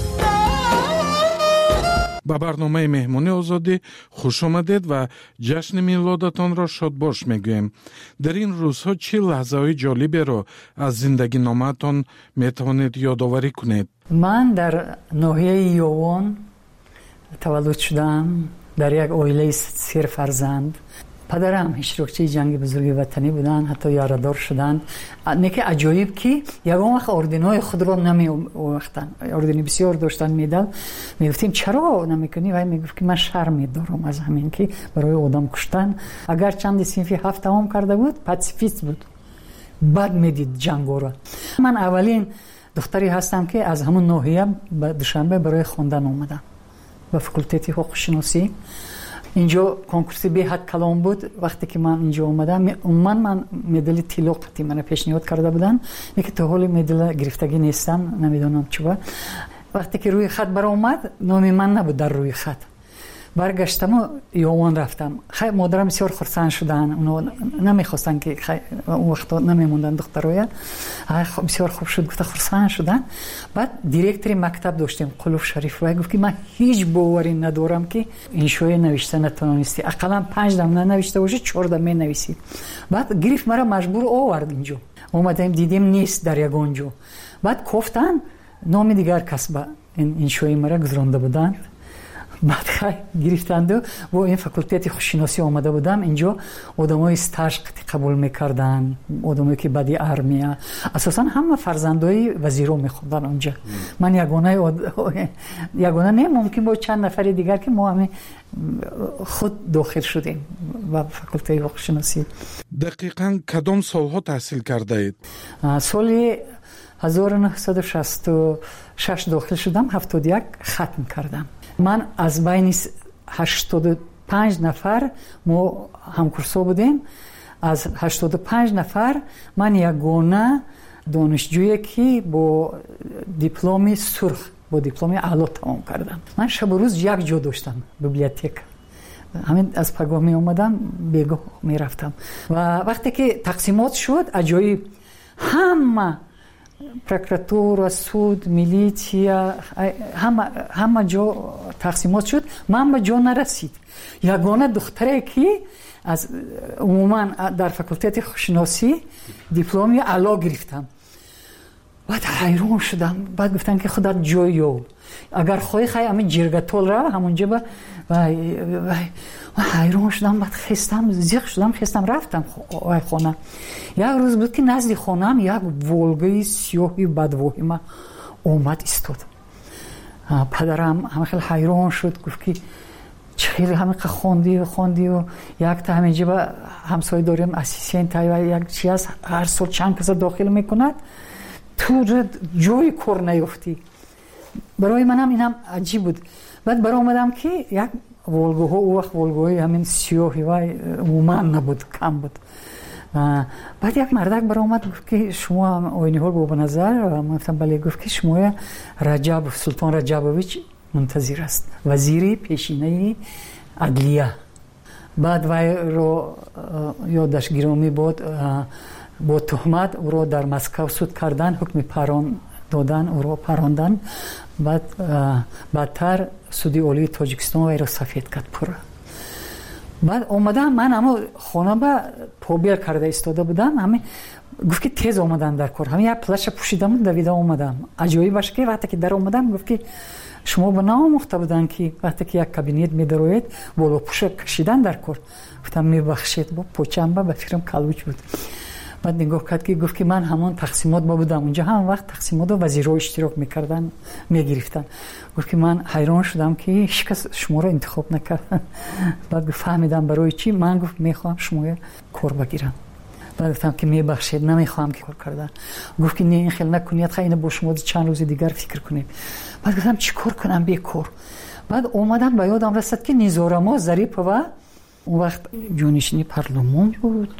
ба барномаи меҳмони озодӣ хуш омадед ва ҷашни милодатонро шодбош мегӯем. дар ин рӯзҳо чӣ лаҳзаҳои ҷолиберо аз зиндагиномаатон метавонед ёдоварӣ кунед? ман дар ноҳияи Ёвон таваллуд шудам, дар як оилаи серфарзанд. падарам иштирокчии ҷанги бузурги ватанӣ буданд, ҳатто ярадор шуданд. неки аҷоиб ки ягон вақт орденҳои худро намеовахтанд. ордени бисёр доштанд медал. мегуфтем чаро намекунӣ? вай мегуфт ки ман шарм медорам аз ҳамин ки барои одам куштан. агар чанди синфи 7 тамом карда буд, пацифист буд, бад медид ҷангоро. ман аввалин духтаре ҳастам ки аз ҳамун ноҳия ба Душанбе барои хондан омадам ба факултети ҳуқуқшиносӣ. اینجا کنکورس بهت کلام بود. وقتی که من اینجا اومدم من مدال طلا قطعی من پیشنهاد کرده بودن، میگه تو حال مدال گرفتگی نیستم، نمیدونم چرا. وقتی که روی خط برآمد نام من نبود در روی خط. برگشتم و یوان رفتم. خیلی مادرم بسیار خرسند شدن، اونا نمیخواستن که اون وقت نمیموندن دخترای. بسیار خوب شد، گفت خرسند شدن. بعد دیرکتور مکتب داشتیم قلوف شریف و گفت که من هیچ باوری ندارم که این شوی نوشته نتونستی، اقلا 5 دم ننوشته باشی 4 دم نویسی. بعد گرفت مرا مجبور آورد اینجا. اومدیم دیدیم نیست در یگانجا. بعد گفتن نام دیگر کس با این شوی مرا گذرانده بودن. بعد گرفتند و با این فاکولته خوششناسی آمده بودم اینجا. آدمای استاژ قبول میکردن، آدمایی که بعدی ارمیا، اساسا همه فرزندای وزیرو میخوندن اونجا. من یگانه نه، ممکن بود چند نفر دیگر که ما همه خود داخل شدیم و فاکولته خوششناسی. دقیقاً کدام سالها تحصیل کرده اید؟ سال 1966 داخل شدم، 71 ختم کردم. من از بین 85 نفر ما همکورسا بودیم. از 85 نفر من یگانه دانشجویی که با دیپلم سرخ، با دیپلم اعلی تمام کردم. من شب و روز یک جا داشتم، بیبلیوتک. همین از پگاه می اومدم بیگاه می رفتم و وقتی که تقسیمات شد عجایب، همه پروکراتور، سود، میلیشیا، همه جا تقسیمات شد. من به جا نرسید. یگانه دختری که از عموما در فاکولته خوششناسی دیپلمی اعلی گرفتم. بعد حیران شدم. بعد گفتن که خودت جایو، اگر خواهی همین جرگتول را همونجا با حیران شدم. بعد خستم، زیخ شدم، خستم رفتم خانه. یک روز بود که نزد خانم یک ولگای سیاهی بدوهی ما اومد ایستاد. پدرم همه خیلی حیران شد، گفت که چخیلی همه خوندی و یک تا همینجا با همسایه داریم اسیسین تایی یک چی هست هر سال چند کس داخل میکند، تو جای کار نیفتی. برای منم اینم عجیب بود. بعد برای آمدم که یک ولگوها، او وقت ولگوهای همین سیاهی و عموما نبود، کم بود. بعد یک مردک برای آمد گفت که شما آینی هول با نظر، من گفتم بله. گفت که شما سلطان رجبویچ منتظر است، وزیری پیشینه عدلیه. بعد وی رو یادش گرامی بود، با تهمت او رو در مسکو سود کردن، حکم پران دادن، او رو پراندن. بعد بعدتر سودی عالی تاجیکستان وی رو سفید کرد پره. بعد اومدم، من اما خانه با پوبیل کرده ایستاده بودم. همه گفت که تیز اومدن در کار، همه یک پلش پوشیدم دویده اومدم. عجایب باشه که وقتی که در اومدم گفت که شما به ناموخته بودن که وقتی که یک کابینت میدروید بالا پوش کشیدن در کار. گفتم میبخشید، با پوچم با فکرم کلوچ بود. بعد نگاه کرد که گفت که من همون تقسیمات با بودم اونجا، هم وقت تقسیمات و وزیرها اشتراک میکردن میگرفتن. گفت که من حیران شدم که هیچ کس شما رو انتخاب نکردن. بعد فهمیدم برای چی. من گفت میخوام شما کار بگیرم. بعد گفتم که میبخشید نمیخوام که کار کردن. گفت که نه این خیلی نکنید، خیلی با شما چند روز دیگر فکر کنید. بعد گفتم چی کار کنم بیکار. بعد اومدم به یادم رسید که نیزارما ظریف و اون وقت جانشینی پارلمان بود،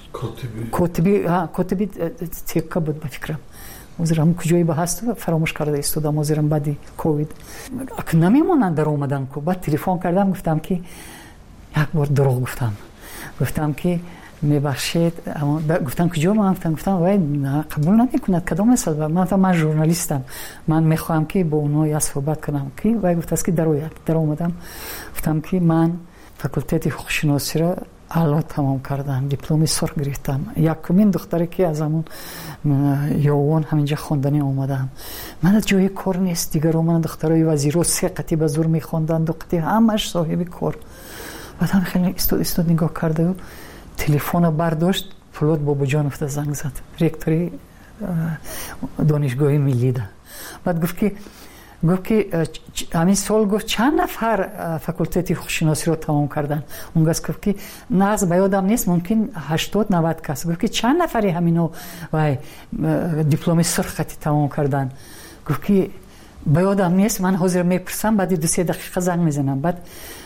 کاتبی تیکا بود به فکرم. وزیرم کجایی به هست فراموش کرده ایستادم. وزیرم بعدی کووید نمیمونن در اومدن کو. بعد تلفن کردم گفتم که یک بار دروغ گفتم که میبخشید. گفتم کجا؟ من گفتم وای قبول نمیکند کدام مثال. من ژورنالیستم، من میخوام که با اونها یا صحبت کنم. که وای گفت است که در اومدم. گفتم که من فاکولته خوششناسی را اعلی تمام کردم، دیپلم سرخ گرفتم. یکمین دختری که از همون یوان همینجا خواندنی اومدم. من جای کار نیست دیگر. من دخترای وزیرو 3 قطعه به زور میخوندن، 2 قطعه همش صاحب کار. بعد هم خیلی استاد نگاه کرده و تلفن برداشت. فلوت بابا جان افته زنگ زد، رکتوری دانشگاه ملی ده. بعد گفت که همین سال گفت چند نفر فاکولته خوششناسی رو تمام کردن. اون گفت که نه از بیادم نیست، ممکن 80-90 کس. گفت که چند نفری همینو و دیپلم سرخ تمام کردن. گفت که بیادم نیست، من حاضر میپرسم بعد 2-3 دقیقه زنگ میزنم. بعد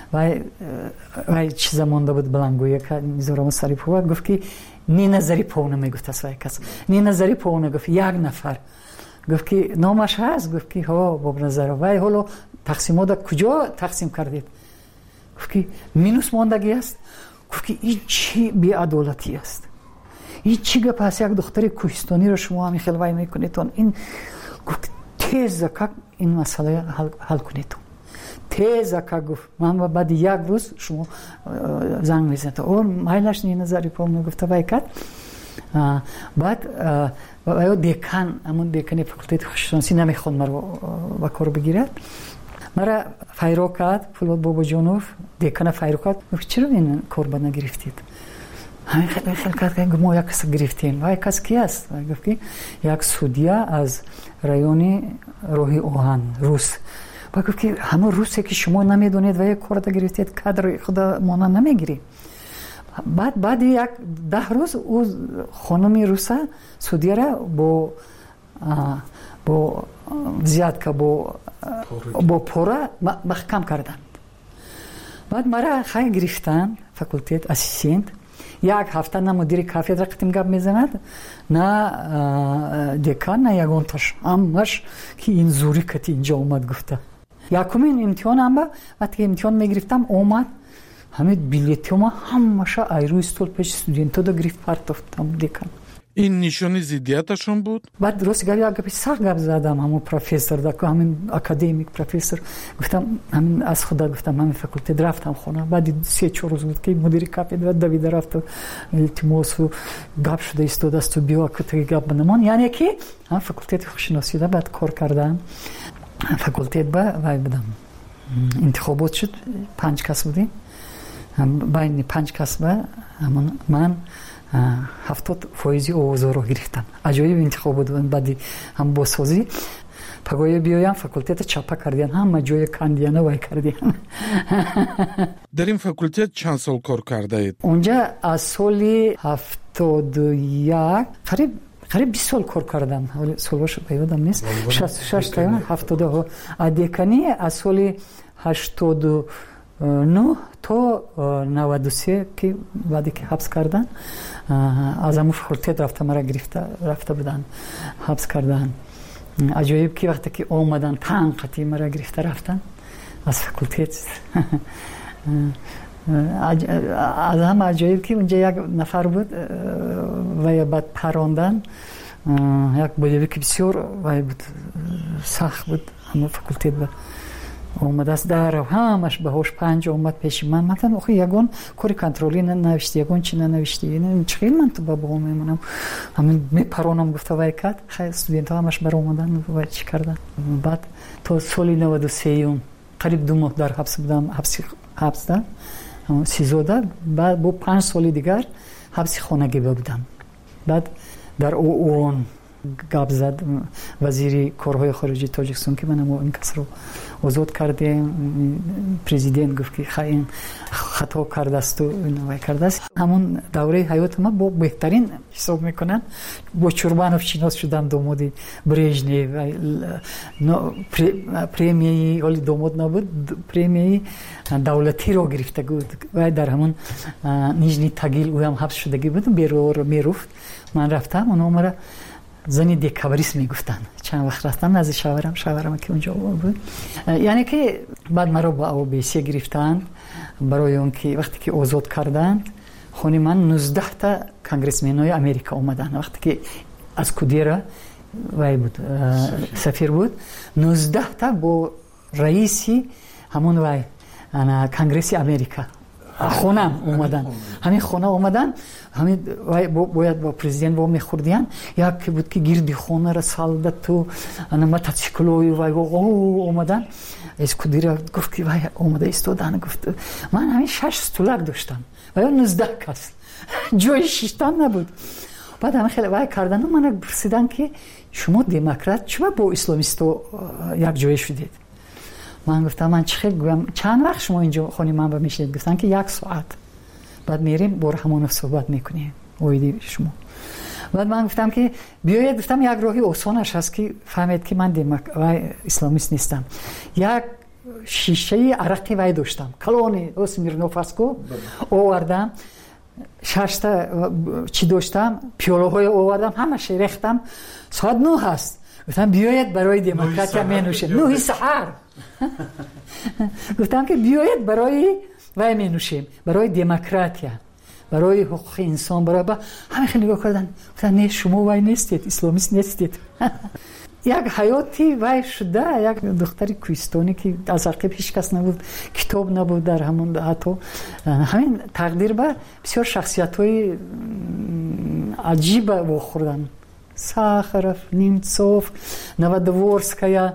و چیزا مونده بود بلنگویه که نیزارم سری پوه. گفت که نی نظری پونه میگفت از کس. نی نظری پونه گفت یک نفر. گفت که نامش هست؟ گفت که ها باب نظر. وای حالا تقسیمات کجا تقسیم کردید؟ گفت که مینوس ماندگی است. گفت که این چی بی‌عدالتی است، این چی گپ است؟ یک دختر کوهستانی رو شما همین خیلی وای میکنید این. گفت تیز زکا این مسئله حل کنید. تیز زکا گفت من بعد یک روز شما زنگ میزنید. اون مایلش نی نظری پام گفت وای کرد. بعد دیکان همون دیکانی فاکولته خوششانسی نمیخواد مرا با کار بگیرد. مرا فایرو کرد فولاد بابا جانوف دیکان فایرو کرد. گفت چرا این کار با نگرفتید؟ همین خیلی کرد که ما یک کس گرفتیم. و یک کس کی است؟ گفت که یک سودیا از رایون روحی اوهان روس. و گفت که همون روسی که شما نمیدونید و یک کار دا گرفتید کادر خدا مانا نمیگیری. بعد یک 10 روز او خانمی روسا سودیا را با زیاد که با پورا محکم کردند. بعد مرا خیلی گرفتن فاکولته اسیستنت. یک هفته نه مدیر کافدرا قتیم گپ میزند نه دکان نه یگانتاش همش که این زوری کتی اینجا اومد گفته. یکمین امتحانم با وقتی امتحان میگرفتم اومد همین بلیتم همش ایروی استول پیش استودنتا دا گرفت پرتافتم دکان. این نشانی ضدیتشون بود؟ بعد درست گپی سخت گپ زدم همون پروفسور دا همین اکادمیک پروفسور گفتم همین از خدا گفتم همین فاکولته رفتم خونه. بعد 3-4 روز بود که مدیر کافدرا دوید رفت التماس و گپ شده استاد است و بیا که گپ بنمان. یعنی که هم فاکولته خوششناسی دا بعد کار کردم. فاکولته با وای بدم انتخابات شد 5 کس بودیم. بین 5 کس با من 70% اوازا رو گرفتم. عجایب انتخاب بود. بعدی هم بازسازی پگوی بیایم فاکولته چاپا کردین هم جای کاندیانا وای کردین. در این فاکولته چند سال کار کرده اید؟ اونجا از سال 71 قریب 20 سال کار کردم. سالش یادم نیست. 66 تا 70 ادیکانی از سال 89 تا 93 که بعدی که حبس کردن از همون فاکولته رفتم مرا رفته بودن حبس کردن. عجایب که وقتی که آمدن تنقتی مرا گرفته رفتن از فاکولته. از هم عجایب که اونجا یک نفر بود و بعد پراندن یک بودی که بسیار بود سخت بود. همون فاکولته بود اومد است در همش به هوش 5 اومد پیش من. مثلا آخه یگون کاری کنترلی ننوشتی یگون چی ننوشتی این چخیل من تو بابا میمونم همین میپرونم گفته وای کرد. خیلی استودنت ها همش بر اومدن و چی کردن. بعد تا سال 93 قریب 2 ماه در حبس بودم. حبس دادن سیزوده. بعد با 5 سال دیگر حبس خانگی بودم. بعد در اون گپ زد وزیر کارهای خارجی تاجیکستان که من این کس رو آزاد کردیم. پرزیدنت گفت که خیلی خطا کرده است و اینو کرده است. همون دوره حیات ما با بهترین حساب میکنن. با چوربانوف شناس شدم. داماد برژنیو پریمیه ولی داماد نبود پریمیه دولتی رو گرفته بود و در همون نیژنی تاگیل او هم حبس شدگی بود. بیرور میرفت. من رفتم اونا مرا زنی دیکاوریس میگفتن. چند وقت رفتم نزد شاورم که اونجا بود. یعنی که بعد مرا با اوبیسی گرفتن برای اون که وقتی که آزاد کردن خونی من 19 تا کنگرسمنای امریکا اومدن. وقتی که از کودیرا وای بود سفیر بود 19 تا با رئیسی همون وای انا کنگرسی امریکا خونم اومدن. همین خونه اومدن همین باید با پرزیدنت با میخوردیان. یک بود که گیردی خونه را سالده تو انا موتورسیکلوی وای اومدن. از کدیرا گفت که وای اومده استودن. گفت من همین 6 استولک داشتم و یا 19 کس جای شیشتن نبود. بعد همه خیلی وای کردن و من پرسیدن که شما دموکرات چرا با اسلامیستو یک جای شدید؟ من گفتم من چند وقت شما اینجا خونی من با میشید؟ گفتن که 1 ساعت. بعد میریم بار همون صحبت میکنیم اویدی شما. بعد من گفتم که بیاید. گفتم یک راهی آسانش هست که فهمید که من اسلامیست نیستم. یک شیشه عرقی وای داشتم کلونی اسمیرنوفاسکو آوردم 6 تا چی داشتم پیاله های آوردم همش ریختم. ساعت 9 هست گفتم بیاید برای دموکراتیا می نوشیم. 9 سحر گفتم که بیاید برای وای می نوشیم، برای دموکراتیا، برای حقوق انسان، برای همه خیلی نگاه کردن. گفتن نه شما وای نیستید، اسلامیست نیستید. یک حیاتی وای شده. یک دختری کوهستانی که از عقب هیچ کس نبود، کتاب نبود در همون حتی همین تقدیر به بسیار شخصیت‌های عجیب واخوردن. ساخرف، نیمتسوف، نوادورسکایا.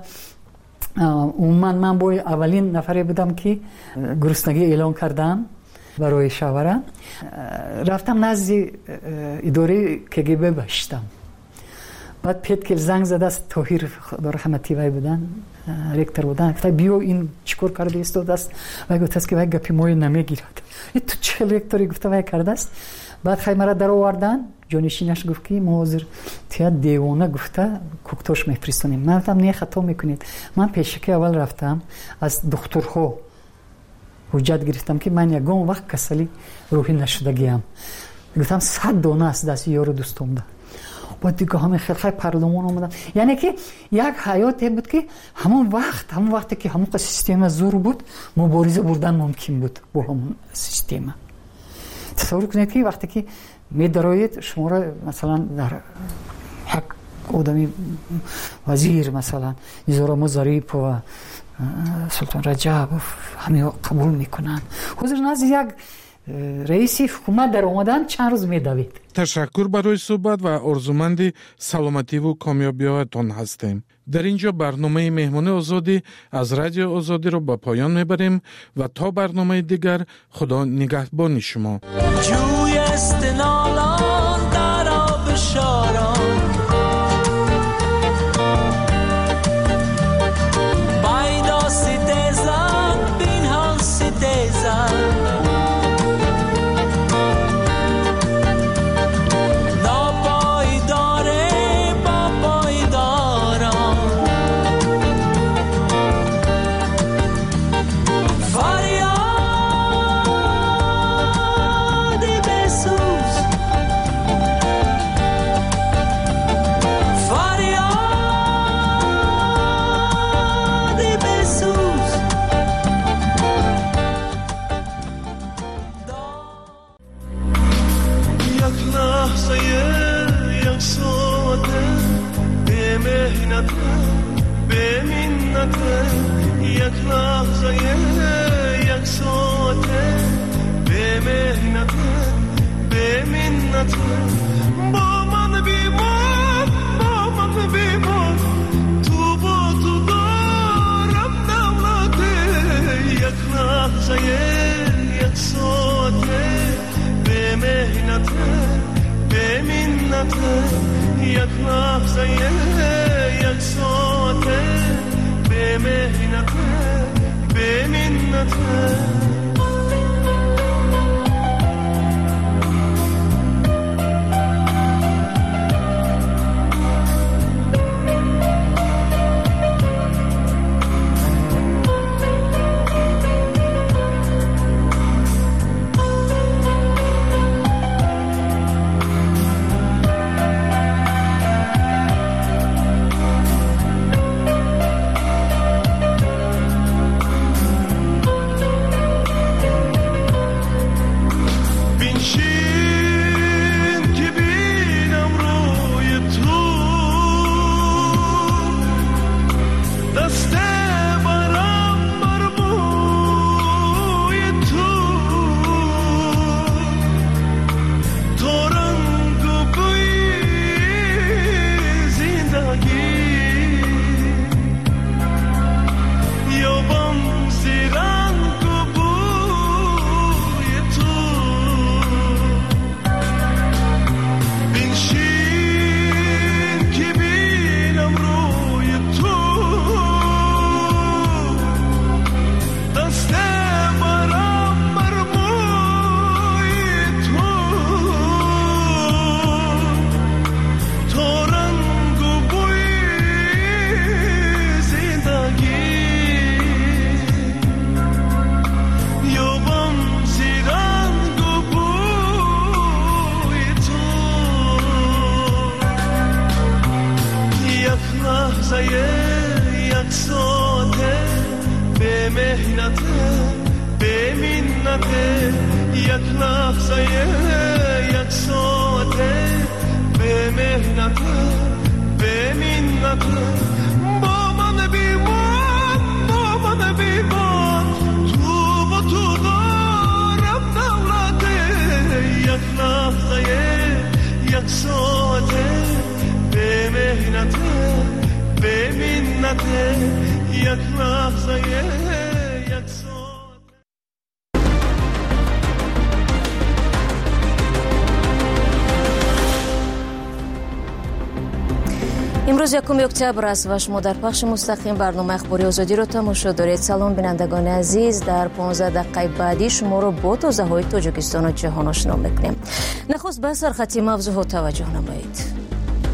من با اولین نفری بودم که گرسنگی اعلان کردم برای شاوره. رفتم نزد اداره کگب باشتم. بعد پیت زنگ زد است طاهر خدا رحمتی وای بودن، رکتر بودن. گفت بیو این چیکار کرده است دست و گفت است که وای گپی موی نمیگیرد. تو چه رکتری گفت وای کرده است. بعد خیمره در آوردن. جانشینش گفت که ما حاضر تیا دیوانه گفته کوکتاش میفرستونیم. من گفتم نه خطا میکنید. من پیشکی اول رفتم از دکترها حجت گرفتم که من یگان وقت کسلی روحی نشدگیم. گفتم 100 دانه است دست یارو دوستم ده. بعد دیگه همه خیلی پارلمان اومدن. یعنی که یک حیاتی بود که همون وقتی که همون سیستم زور بود مبارزه بردن ممکن بود با همون سیستم. تصور کنید که وقتی که می دراید شما را مثلا در یک آدمی وزیر مثلا میزورا ظریف و سلطان رجب همه قبول میکنن، حضور نزد یک رئیس حکومت در اومدن چند روز میدوید. تشکر برای صحبت و آرزومند سلامتی و کامیابی‌هایتان هستیم. در اینجا برنامه مهمان آزادی از رادیو آزادی رو به پایان میبریم و تا برنامه دیگر خدا نگهبان شما. جوی استنالان در آب شاران، بایدا سیتزن بین ها سیتزن، یک لحظه یک ساعته به مهنت به منت، با من بیمان تو با تو دارم دولته. یک لحظه یک ساعته به مهنت به منت، یک لحظه یک ساعته به مهنت به منت. مهنت یک لحظه یک ساعت به مهنت به منت با من بیمان تو با تو دارم دولت یک لحظه یک ساعت به مهنت به منت یک لحظه یک ساعت. امروز 1 اکتبر است و شما در پخش مستقیم برنامه اخباری آزادی را تماشا دارید. سلام بینندگان عزیز، در 15 دقیقه بعدی شما را با تازه های تاجیکستان و جهان آشنا می‌کنیم. نخست به سرخط موضوع توجه نمایید.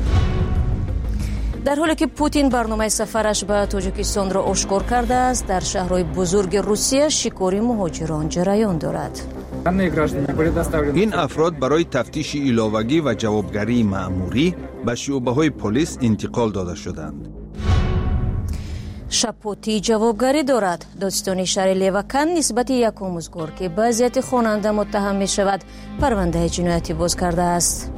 در حالی که پوتین برنامه سفرش به تاجیکستان را آشکار کرده است، در شهرهای بزرگ روسیه شکاری مهاجران جریان دارد. این افراد برای تفتیش ایلاوگی و جوابگری مأموری به شعبه‌های پلیس انتقال داده شدند. شپوتی جوابگری دارد. دادستان شهر لیوکن نسبت یک آموزگار که به اذیت خواننده متهم می شود پرونده جنایتی باز کرده است.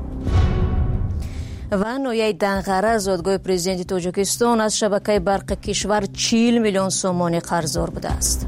و نویه دنغره زادگاه پرزیدنت تاجیکستان از شبکه برق کشور 40 میلیون سومانی قرضدار بوده است.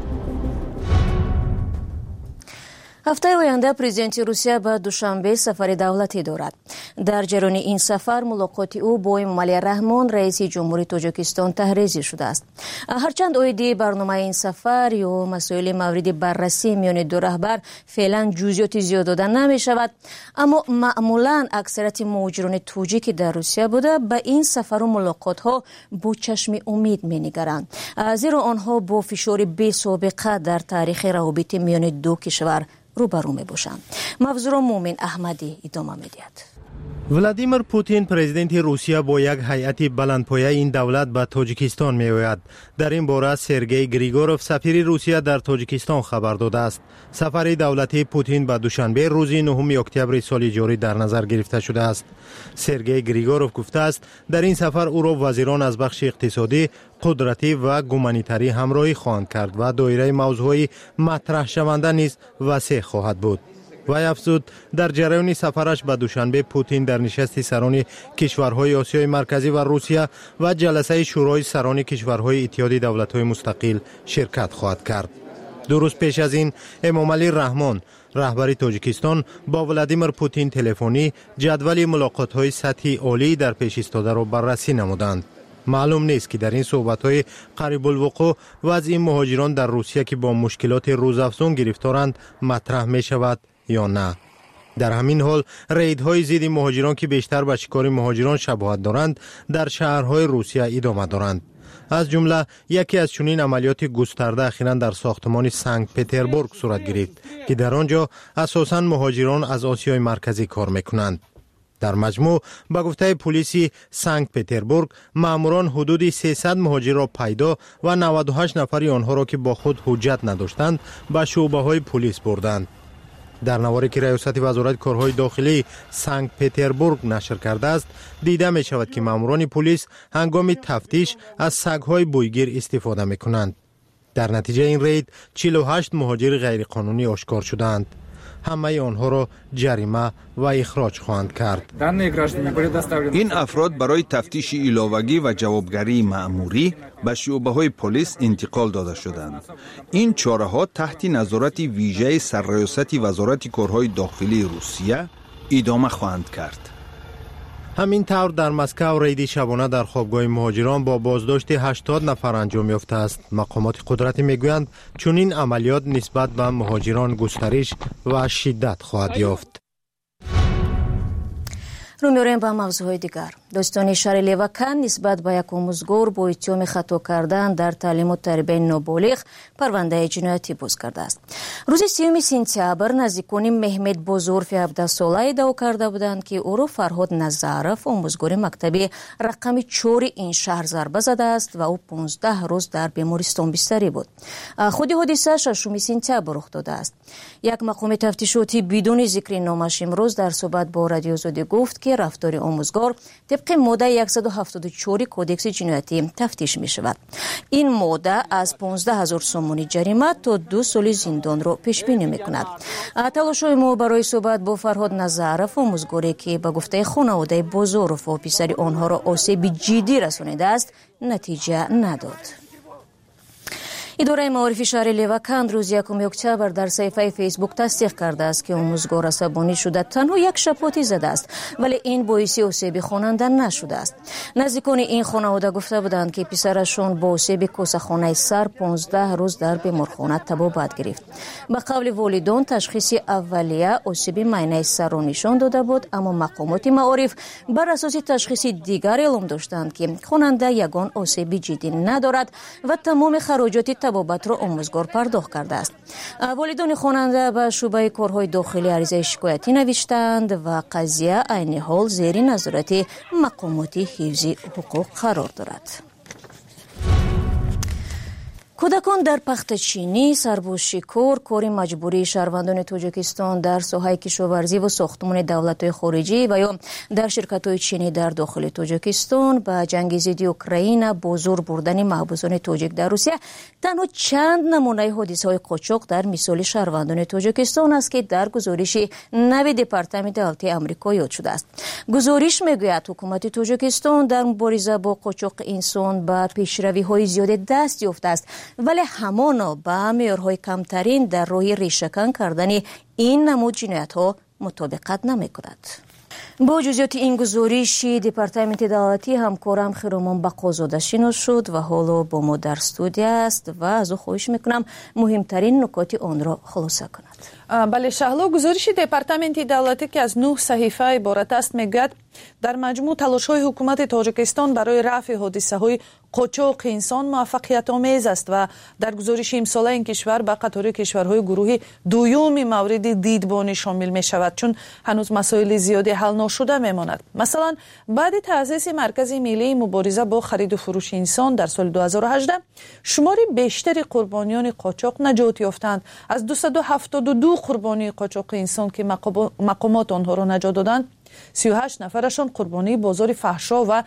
هفته آینده پرزیدنت روسیه به دوشنبه سفر دولتی دارد. در جریان این سفر ملاقات او با امامعلی رحمان رئیس جمهوری تاجیکستان تحریزی شده است. هرچند اویدی برنامه این سفر یا مسائل مورد بررسی میان دو رهبر فعلا جزئیات زیاد داده نمی شود، اما معمولا اکثریت مهاجران تاجیک در روسیه بوده به این سفر و ملاقات ها با چشم امید می نگرند، زیرا آنها با فشار بی سابقه در تاریخ روابط میان دو کشور روبرو می باشند. موضوع مومن احمدی ادامه می دهد. ولادیمیر پوتین پرزیدنت روسیه با یک هیئت بلندپایه این دولت به تاجیکستان می آید. در این باره سرگئی گریگوروف سفیر روسیه در تاجیکستان خبر داده است. سفر دولتی پوتین به دوشنبه روز 9 اکتبر سال جاری در نظر گرفته شده است. سرگئی گریگوروف گفته است در این سفر او را وزیران از بخش اقتصادی، قدرتی و گومانیتری همراهی خواهند کرد و دایره موضوعی مطرح شونده نیز وسیع خواهد بود. وی افزود در جریان سفرش به دوشنبه پوتین در نشست سران کشورهای آسیای مرکزی و روسیه و جلسه شورای سران کشورهای اتحاد دولت‌های مستقل شرکت خواهد کرد. دو روز پیش از این امامعلی رحمان رهبر تاجیکستان با ولادیمیر پوتین تلفنی جدول ملاقات‌های سطحی عالی در پیش ایستاده را بررسی نمودند. معلوم نیست که در این صحبت‌های قریب الوقوع وضع مهاجران در روسیه که با مشکلات روزافزون گرفتارند مطرح می شود یا نه. در همین حال ریدهای ضد مهاجران که بیشتر به شکار مهاجران شباهت دارند در شهرهای روسیه ادامه دارند. از جمله یکی از چنین عملیات گسترده اخیراً در ساختمان سنت پترزبورگ صورت گرفت که در آنجا اساساً مهاجران از آسیای مرکزی کار میکنند. در مجموع به گفته پلیس سنت پترزبورگ ماموران حدود 300 مهاجر را پیدا و 98 نفر آنها را که با خود حجت نداشتند به شعبه‌های پلیس بردند. در نواری که ریاست وزارت کارهای داخلی سنت پترزبورگ نشر کرده است دیده می شود که ماموران پلیس هنگام تفتیش از سگ‌های بویگیر استفاده می کنند. در نتیجه این رید 48 مهاجر غیرقانونی آشکار شدند. همه آنها را جریمه و اخراج خواهند کرد. این افراد برای تفتیش ایلاوگی و جوابگری مأموری به شعبه‌های پلیس انتقال داده شدند. این چاره‌ها تحت نظارت ویژه سرریاست وزارت کارهای داخلی روسیه ادامه خواهند کرد. همین طور در مسکو ریدی شبانه در خوابگاه مهاجران با بازداشت 80 نفر انجام یافته است. مقامات قدرتی میگویند چنین عملیات نسبت به مهاجران گسترش و شدت خواهد یافت. رو می‌آوریم به موضوعهای دیگر. دادستان شهر لیوکن نسبت به یک آموزگار با اتهام خطا کردن در تعلیم و تربیت نابالغ پرونده جنایتی باز کرده است. روز 3 سپتامبر نزدیکان محمد بازرف 17 ساله ادعا کرده بودند که او را فرهاد نظرف آموزگار مکتب رقم 4 این شهر ضربه زده است و او 15 روز در بیمارستان بستری بود. خود حادثه 6 سپتامبر رخ داده است. یک مقام تفتیشاتی بدون ذکر نامش امروز در صحبت با رادیو آزادی گفت که رفتار آموزگار طبق ماده 174 کودکس جنایتی تفتیش می شود. این ماده از 15,000 سومونی جریمه تا 2 سال زندان را پیش بینی می کند. تلاش‌های ما برای صحبت با فرهاد نظرف آموزگاری که به گفته خانواده بازارف و پسر آنها را آسیب جدی رسانیده است نتیجه نداد. اداره معارف شهر لیوکند روز 1 اکتبر در صفحه فیسبوک تصدیق کرده است که آموزگار عصبانی شده تنها یک شپاتی زده است ولی این باعث آسیب خواننده نشده است. نزدیکان این خانواده گفته بودند که پسرشون با آسیب کوسه‌خانه سر 15 روز در بیمارخانه طبابت گرفت. به قول والدان تشخیص اولیه آسیب معده سر را نشان داده بود، اما مقامات معارف بر اساس تشخیص دیگر اعلام داشتند که خواننده یگان آسیب جدی ندارد و تمام خراجات طبابت را آموزگار پرداخت کرده است. والدان خواننده به شعبه کارهای داخلی عریضه شکایتی نوشتند و قضیه عین حال زیر نظارت مقامات حفظ حقوق قرار دارد. کودکان در پختچینی، سربازشکار، کار مجبوری شهروندان تاجیکستان در ساحه کشاورزی و ساختمان دولت‌های خارجی و یا در شرکت‌های چینی در داخل تاجیکستان به جنگ ضد اوکراین با زور بردن محبوسان تاجیک در روسیه تنها چند نمونه حادثه‌های قاچاق در مثال شهروندان تاجیکستان است که در گزارش نوی دپارتمان دولتی آمریکا یاد شده است. گزارش میگوید حکومت تاجیکستان در مبارزه با قاچاق انسان به پیشروی‌های زیاد دست یافته است، ولی همانا با معیارهای کمترین در راه ریشه‌کن کردن این نمود جنایت‌ها مطابقت نمی‌کند. با جزئیات این گزارش دپارتمان دولتی همکارم خیرامان بقازاده شناس شد و حالا با ما در استودیو است و از او خواهش میکنم مهمترین نکات آن را خلاصه کند. بله شهلا، گزارش دپارتمان دولتی که از 9 صحیفه عبارت است میگوید در مجموع تلاش‌های حکومت تاجیکستان برای رفع حادثه‌های قاچاق انسان موفقیت آمیز است و در گزارش امساله این کشور به قطار کشورهای گروه دوم مورد دیدبانی شامل می شود، چون هنوز مسائل زیادی حل نشده میماند. مثلا بعد تأسیس مرکز ملی مبارزه با خرید و فروش انسان در سال 2018 شمار بیشتری قربانیان قاچاق نجات یافتند. از 272 قربانی قاچاق انسان که مقامات آنها را نجات دادند، 38 نفرشان قربانی بازار فحشا و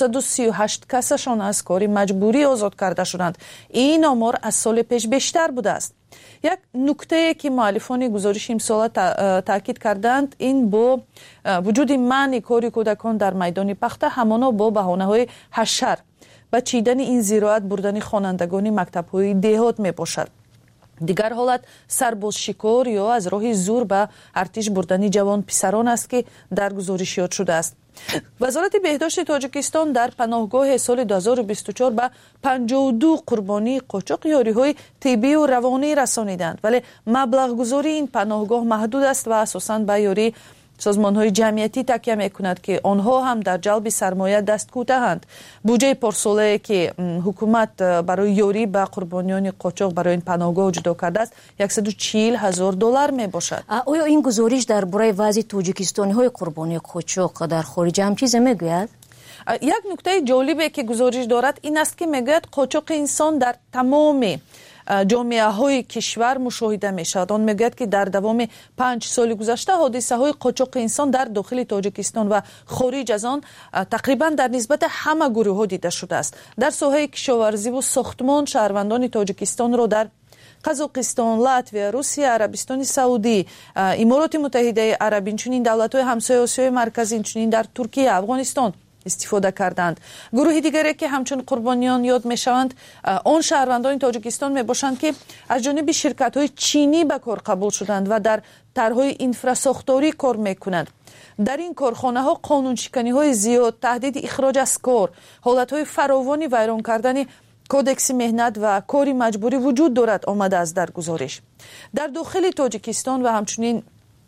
238 کسشان از کار مجبوری آزاد کرده شدند. این آمار از سال پیش بیشتر بوده است. یک نکته که مؤلفان گزارش امسال تاکید کردند این با وجود منع کار کودکان در میدان پخته همانا با بهانه‌های حشر و چیدن این زراعت بردن خوانندگان مکتب‌های دهات میباشد. دیگر حالت سربازشکار یا از راه زور به ارتش بردن جوان پسران است که در گزارش یاد شده است. وزارت بهداشت تاجیکستان در پناهگاه سال 2024 به 52 قربانی قاچاق یاری‌های طبی و روانی رسانیدند، ولی مبلغ گذاری این پناهگاه محدود است و اساساً به یاری سازمان‌های جمعیتی تکیه می‌کند که آنها هم در جلب سرمایه دست کوتاهند. بودجه پارساله که حکومت برای یاری به قربانیان قاچاق برای این پناهگاه جدا کرده است 140,000 دلار میباشد. آیا این گزارش درباره وضع تاجیکستانی‌های قربانی قاچاق در خارج هم چیزی میگوید؟ یک نکته جالبی که گزارش دارد این است که میگوید قاچاق انسان در تمام جامعه های کشور مشاهده می شود. آن میگوید که در دوام 5 سال گذشته حادثه های قاچاق انسان در داخل تاجیکستان و خارج از آن تقریبا در نسبت همه گروه ها دیده شده است. در ساحه کشاورزی و ساختمان شهروندان تاجیکستان را در قزاقستان، لاتویا، روسیه، عربستان سعودی، امارات متحده عرب، چنین دولت‌های همسایه آسیای مرکزی، چنین در ترکیه، افغانستان استفاده کردند. گروه دیگری که همچون قربانیان یاد میشوند آن شهروندان تاجیکستان میباشند که از جانب شرکت‌های چینی به کار قبول شدند و در طرح‌های اینفراساختاری کار میکنند. در این کارخانه‌ها قانون شکنی‌های زیاد، تهدید اخراج از کار، حالت‌های فراوانی ویران کردن کودکس مهنت و کاری مجبوری وجود دارد آمده است. در گزارش در داخل تاجیکستان و همچنین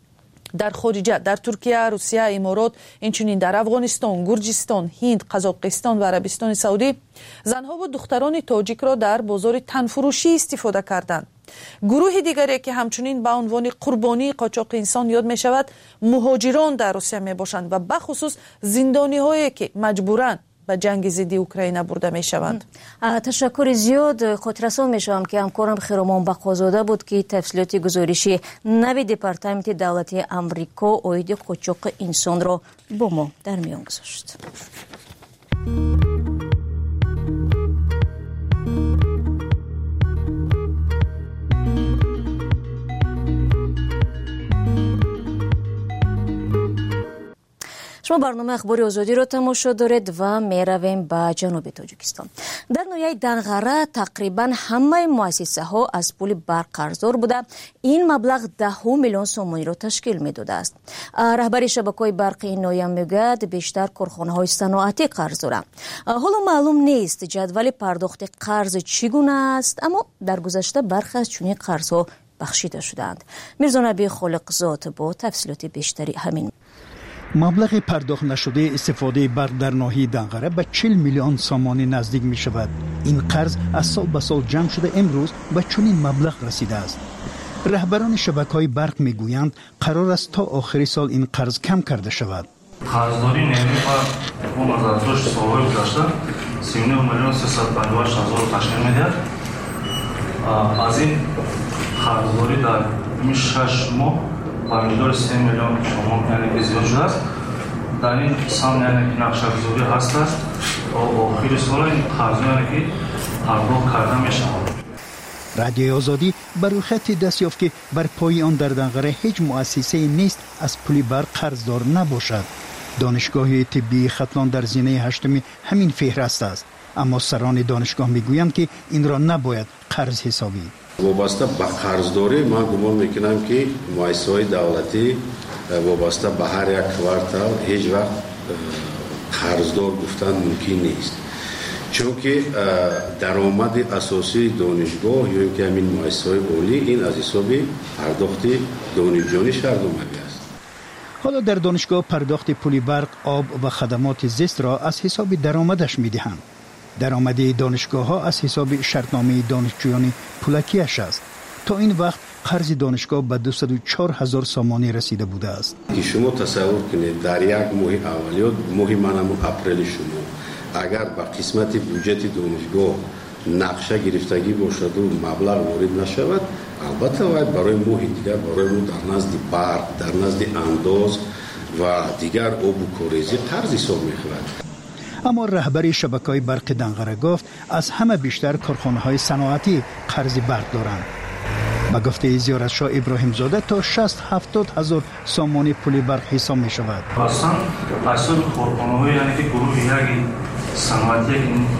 در خارج، در ترکیه، روسیه، امارات، اینچنین در افغانستان، گرجستان، هند، قزاقستان و عربستان سعودی زنها و دختران تاجیک را در بازار تنفروشی استفاده کردند. گروه دیگری که همچنین به عنوان قربانی قاچاق انسان یاد می شود مهاجران در روسیه می باشند و بخصوص زندانی هایی که مجبورند به جنگ ضد اوکراین برده می شوند. تشکر زیاد. خاطررسان می شوم که همکارم خیرمان بقازاده بود که تفصیلات گزارشی نوی دپارتمنت دولتی امریکا اوید قاچاق انسان را با ما در میان گذاشت. شما برنامه اخبار آزادی رو تماشا دارید و می رویم به جنوب تاجیکستان. در ناحیه دنغره تقریبا همه مؤسسه ها از پول برق قرضدار بوده. این مبلغ 10 میلیون سومانی را تشکیل می داده است. رهبر شبکه‌های برقی این ناحیه میگوید بیشتر کارخانه های صنعتی قرضدارند. حالا معلوم نیست جدول پرداخت قرض چگونه است، اما در گذشته برخی از چنین قرضها بخشیده شدند. میرزا نبی خالقزاد با تفصیلات بیشتری همین. مبلغ پرداخت نشده استفاده برق در ناحیه دنغره به 40 میلیون سامانی نزدیک می شود. این قرض از سال به سال جمع شده امروز به چنین مبلغ رسیده است. رهبران شبکه‌های برق می گویند قرار است تا آخر سال این قرض کم کرده شود. قرضداری نمی با مزارزوش سالهای گذشته 39 میلیون 358 هزار تشکیل می دهد. از این قرضداری در 6 ماه با مقدار 3 میلیون تومان یعنی زیاد شده است. در این سام یعنی که نقشه گذاری هست است تا آخر سال این قرض یعنی که پرداخت کرده می شود. رادیوی آزادی بر روی خط دست یافت که بر پای آن در دنغره هیچ مؤسسه نیست از پول برق قرضدار نباشد. دانشگاه طبی ختلان در زینه هشتمی همین فهرست است، اما سران دانشگاه میگویند که این را نباید قرض حسابی. وابسته به قرضداری من گمان میکنم که مؤسسه‌های دولتی وابسته به هر یک کوارتال هیچ وقت قرضدار گفتن ممکن نیست، چون که درآمد اساسی دانشگاه یا اینکه همین مؤسسه‌های عالی این از حساب پرداخت دانشجویان شهرداری است. حالا در دانشگاه پرداخت پول برق، آب و خدمات زیست را از حساب درآمدش میدهند. درآمد دانشگاه ها از حساب شرطنامه دانشجویان پولکیش است. تا این وقت قرض دانشگاه به 204,000 سامانی رسیده بوده است. که شما تصور کنید در یک ماه اولیات ماه منم اپریل شما اگر به قسمت بودجه دانشگاه نقشه گرفتگی باشد و مبلغ وارد نشود، البته باید برای ماه دیگر برای ما در نزد برق، در نزد انداز و دیگر آب و کاریزی قرض حساب می‌خورد. اما رهبر شبکه‌های برق دنغره گفت از همه بیشتر کارخانه‌های صنعتی قرض برق دارند. با گفته زیارتشاه ابراهیم زاده تا 60-70 هزار سامانی پول برق حساب می شود. اصلا اصل کارخانه‌های یعنی که گروه یک صنعتی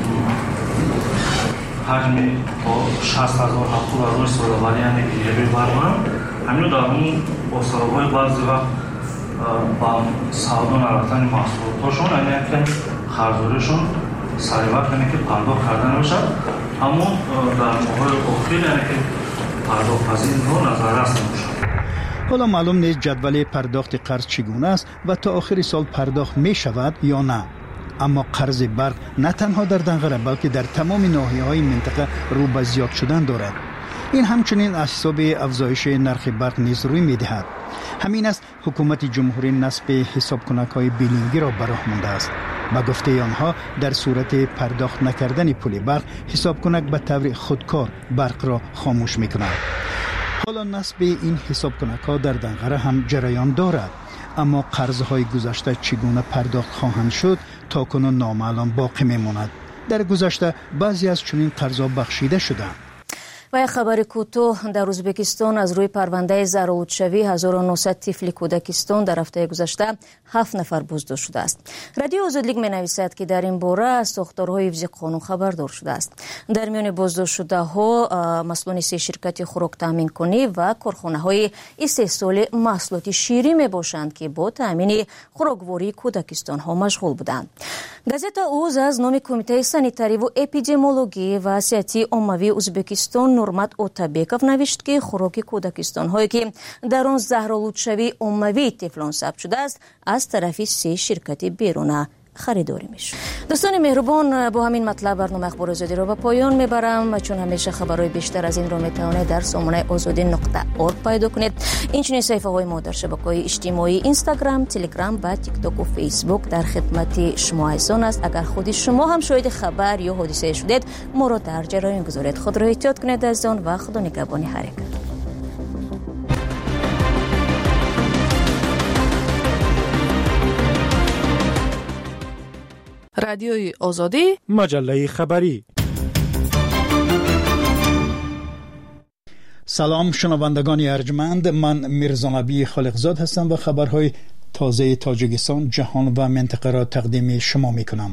حجم 60,000 70,000 سالواری یعنی که یه برق همین در اون اصلاح‌های بعضی وقت با سعودی نرفتن محصولاتشون یعنی که خرج‌هایشون سریع وقت یعنی که پرداخت کردن باشد، اما در ماهای اخیر یعنی که پرداخت از این رو نظر رسم باشد. حالا معلوم نیست جدول پرداخت قرض چگونه است و تا آخر سال پرداخت می شود یا نه. اما قرض برق نه تنها در دنغره بلکه در تمام ناحیه‌های منطقه رو به زیاد شدن دارد. این همچنین از حساب افزایش نرخ برق نیز روی می‌دهد. همین است حکومت جمهوری نصب حسابکنک‌های بیلینگی را به راه مانده است. با گفته آنها در صورت پرداخت نکردن پول برق حسابکنک به طور خودکار برق را خاموش می‌کند. حالا نصب این حسابکنک‌ها در دنغره هم جریان دارد، اما قرض‌های گذشته چگونه پرداخت خواهند شد تا کنون نامعلوم باقی می‌ماند. در گذشته بعضی از چنین قرض‌ها بخشیده شدند. و یک خبر کوتاه در ازبکستان از روی پرونده زرالودشوی 1900 طفل کودکستان در هفته گذشته 7 نفر بازداشت شده است. رادیو آزادی می‌نویسد که در این باره از ساختارهای حفظ قانون خبردار شده است. در میان بازداشت شده ها مسئولان 3 شرکت خوراک تامین کنی و کارخانه‌های استحصال محصولات شیری میباشند که با تامین خوراکواری کودکستان ها مشغول بودند. گازت اوز از نام کمیته سانیتاری و اپیدمیولوژی و صحتی عمومی ازبکستان نورمت اوتابکوف نوشت که خوراک کودکستان هایی که در آن زهرآلودشوی عمومی طفلان ثبت شده است از طرف 3 شرکت بیرون خریداری میشه. دوستان مهربان، با همین مطلب برنامه اخبار آزادی رو به پایان میبرم. چون همیشه خبرهای بیشتر از این رو میتونید در سامانه azadi.org پیدا کنید. این صفحه های ما در شبکه‌های اجتماعی اینستاگرام، تلگرام و تیک تاک و فیسبوک در خدمت شما هستند. اگر خود شما هم شاهد خبر یا حادثه شدید، ما را در جریان گذارید. خود را احتیاط کنید از آن و خدا نگهبان هر یک. رادیوی آزادی، مجله خبری. سلام شنوندگان ارجمند، من میرزا نبی خالقزاد هستم و خبرهای تازه تاجیکستان، جهان و منطقه را تقدیم شما می کنم.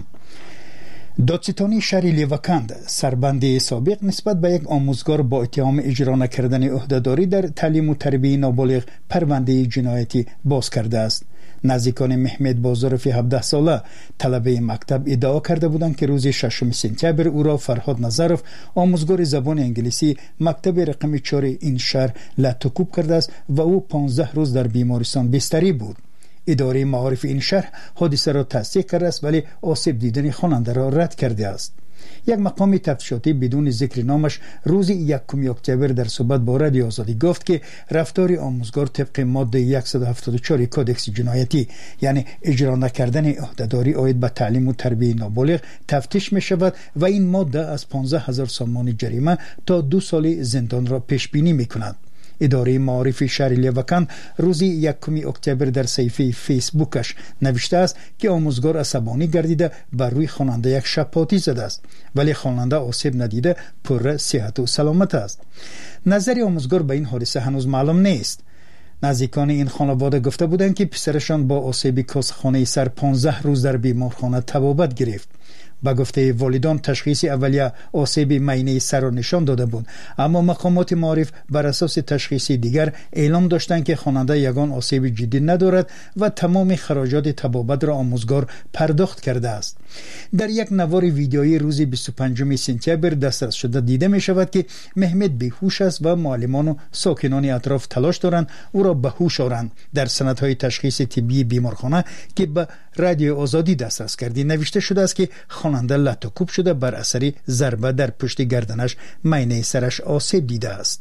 دادستانی شهر لیوکند سربند سابق نسبت به یک آموزگار با اتهام اجرا نکردن عهدهداری در تعلیم و تربیت نابالغ پرونده جنایتی باز کرده است. نزدیکان محمد بازارفی 17 ساله طلبه مکتب ادعا کرده بودند که روز 6 سپتامبر او را فرهاد نظرف، آموزگار زبان انگلیسی مکتب رقم 4 این شهر لطوکوب کرده است و او 15 روز در بیمارستان بستری بود. اداره معارف این شهر حادثه را تصدیق کرده است ولی آسیب دیدن خواننده را رد کرده است. یک مقام تفتیشاتی بدون ذکر نامش روز 1 اکتبر در صحبت با رادیو آزادی گفت که رفتار آموزگار طبق ماده 174 کودکس جنایتی، یعنی اجرا نکردن عهدهداری عاید به تعلیم و تربیت نابالغ، تفتیش می شود و این ماده از 15,000 سامان جریمه تا 2 سال زندان را پیش بینی می کند. اداره معارف شهر لیوکند روز 1 اکتبر در صفحه فیسبوکش نوشته است که آموزگار عصبانی گردیده بر روی خواننده یک شپاتی زده است، ولی خواننده آسیب ندیده پر صحت و سلامت است. نظر آموزگار به این حادثه هنوز معلوم نیست. نزدیکان این خانواده گفته بودند که پسرشان با آسیب کاسخانه سر 15 روز در بیمارخانه تبابت گرفت. با گفته والدان تشخیص اولیه آسیب معینه سر را نشان داده بود، اما مقامات معارف بر اساس تشخیص دیگر اعلام داشتند که خواننده یگان آسیب جدی ندارد و تمام خراجات تبابت را آموزگار پرداخت کرده است. در یک نوار ویدیویی روز 25 سپتامبر دسترس شده دیده می شود که محمد بیهوش است و معلمان و ساکنان اطراف تلاش دارند او را به هوش آورند. در سندهای تشخیص طبی بیمارخانه که به رادیو آزادی دسترس کردی نوشته شده است که خواننده لطوکوب شده بر اثر ضربه در پشت گردنش معینه سرش آسیب دیده است.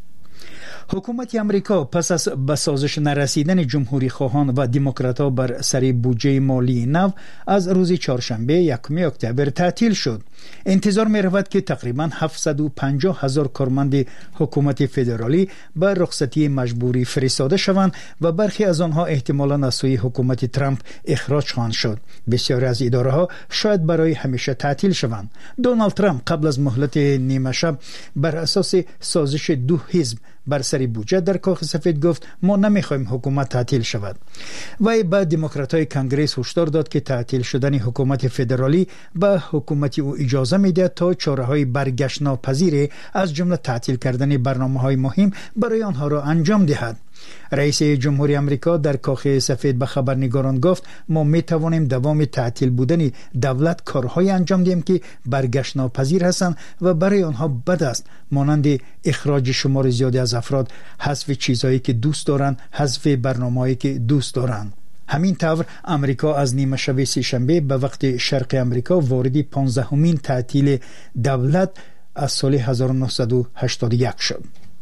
حکومت امریکا پس از به سازش نرسیدن جمهوری خواهان و دموکرات‌ها بر سر بودجه مالی نو از روز چهارشنبه 1 اکتبر تعطیل شد. انتظار می رود که تقریباً 750,000 کارمند حکومت فدرالی به رخصتی مجبوری فرستاده شوند و برخی از آنها احتمالاً از سوی حکومت ترامپ اخراج خواهند شد. بسیاری از اداره ها شاید برای همیشه تعطیل شوند. دونالد ترامپ قبل از مهلت نیمه شب بر اساس سازش 2 حزب بر سر بودجه در کاخ سفید گفت ما نمیخوایم حکومت تعطیل شود. وی به دموکرات‌های کنگره هشدار داد که تعطیل شدن حکومت فدرالی به حکومت او اجازه میده تا چاره‌های برگشت ناپذیر از جمله تعطیل کردن برنامه‌های مهم برای آنها را انجام دهد. رئیس جمهوری آمریکا در کاخ سفید به خبرنگاران گفت ما می توانیم دوام تعطیل بودن دولت کارهای انجام دهیم که برگشت ناپذیر هستند و برای آنها بد است، مانند اخراج شمار زیادی از افراد، حذف چیزهایی که دوست دارند، حذف برنامه‌هایی که دوست دارند. همین طور امریکا از نیمه شب سه‌شنبه به وقت شرق امریکا وارد 15مین تعطیل دولت از سال 1981 شد.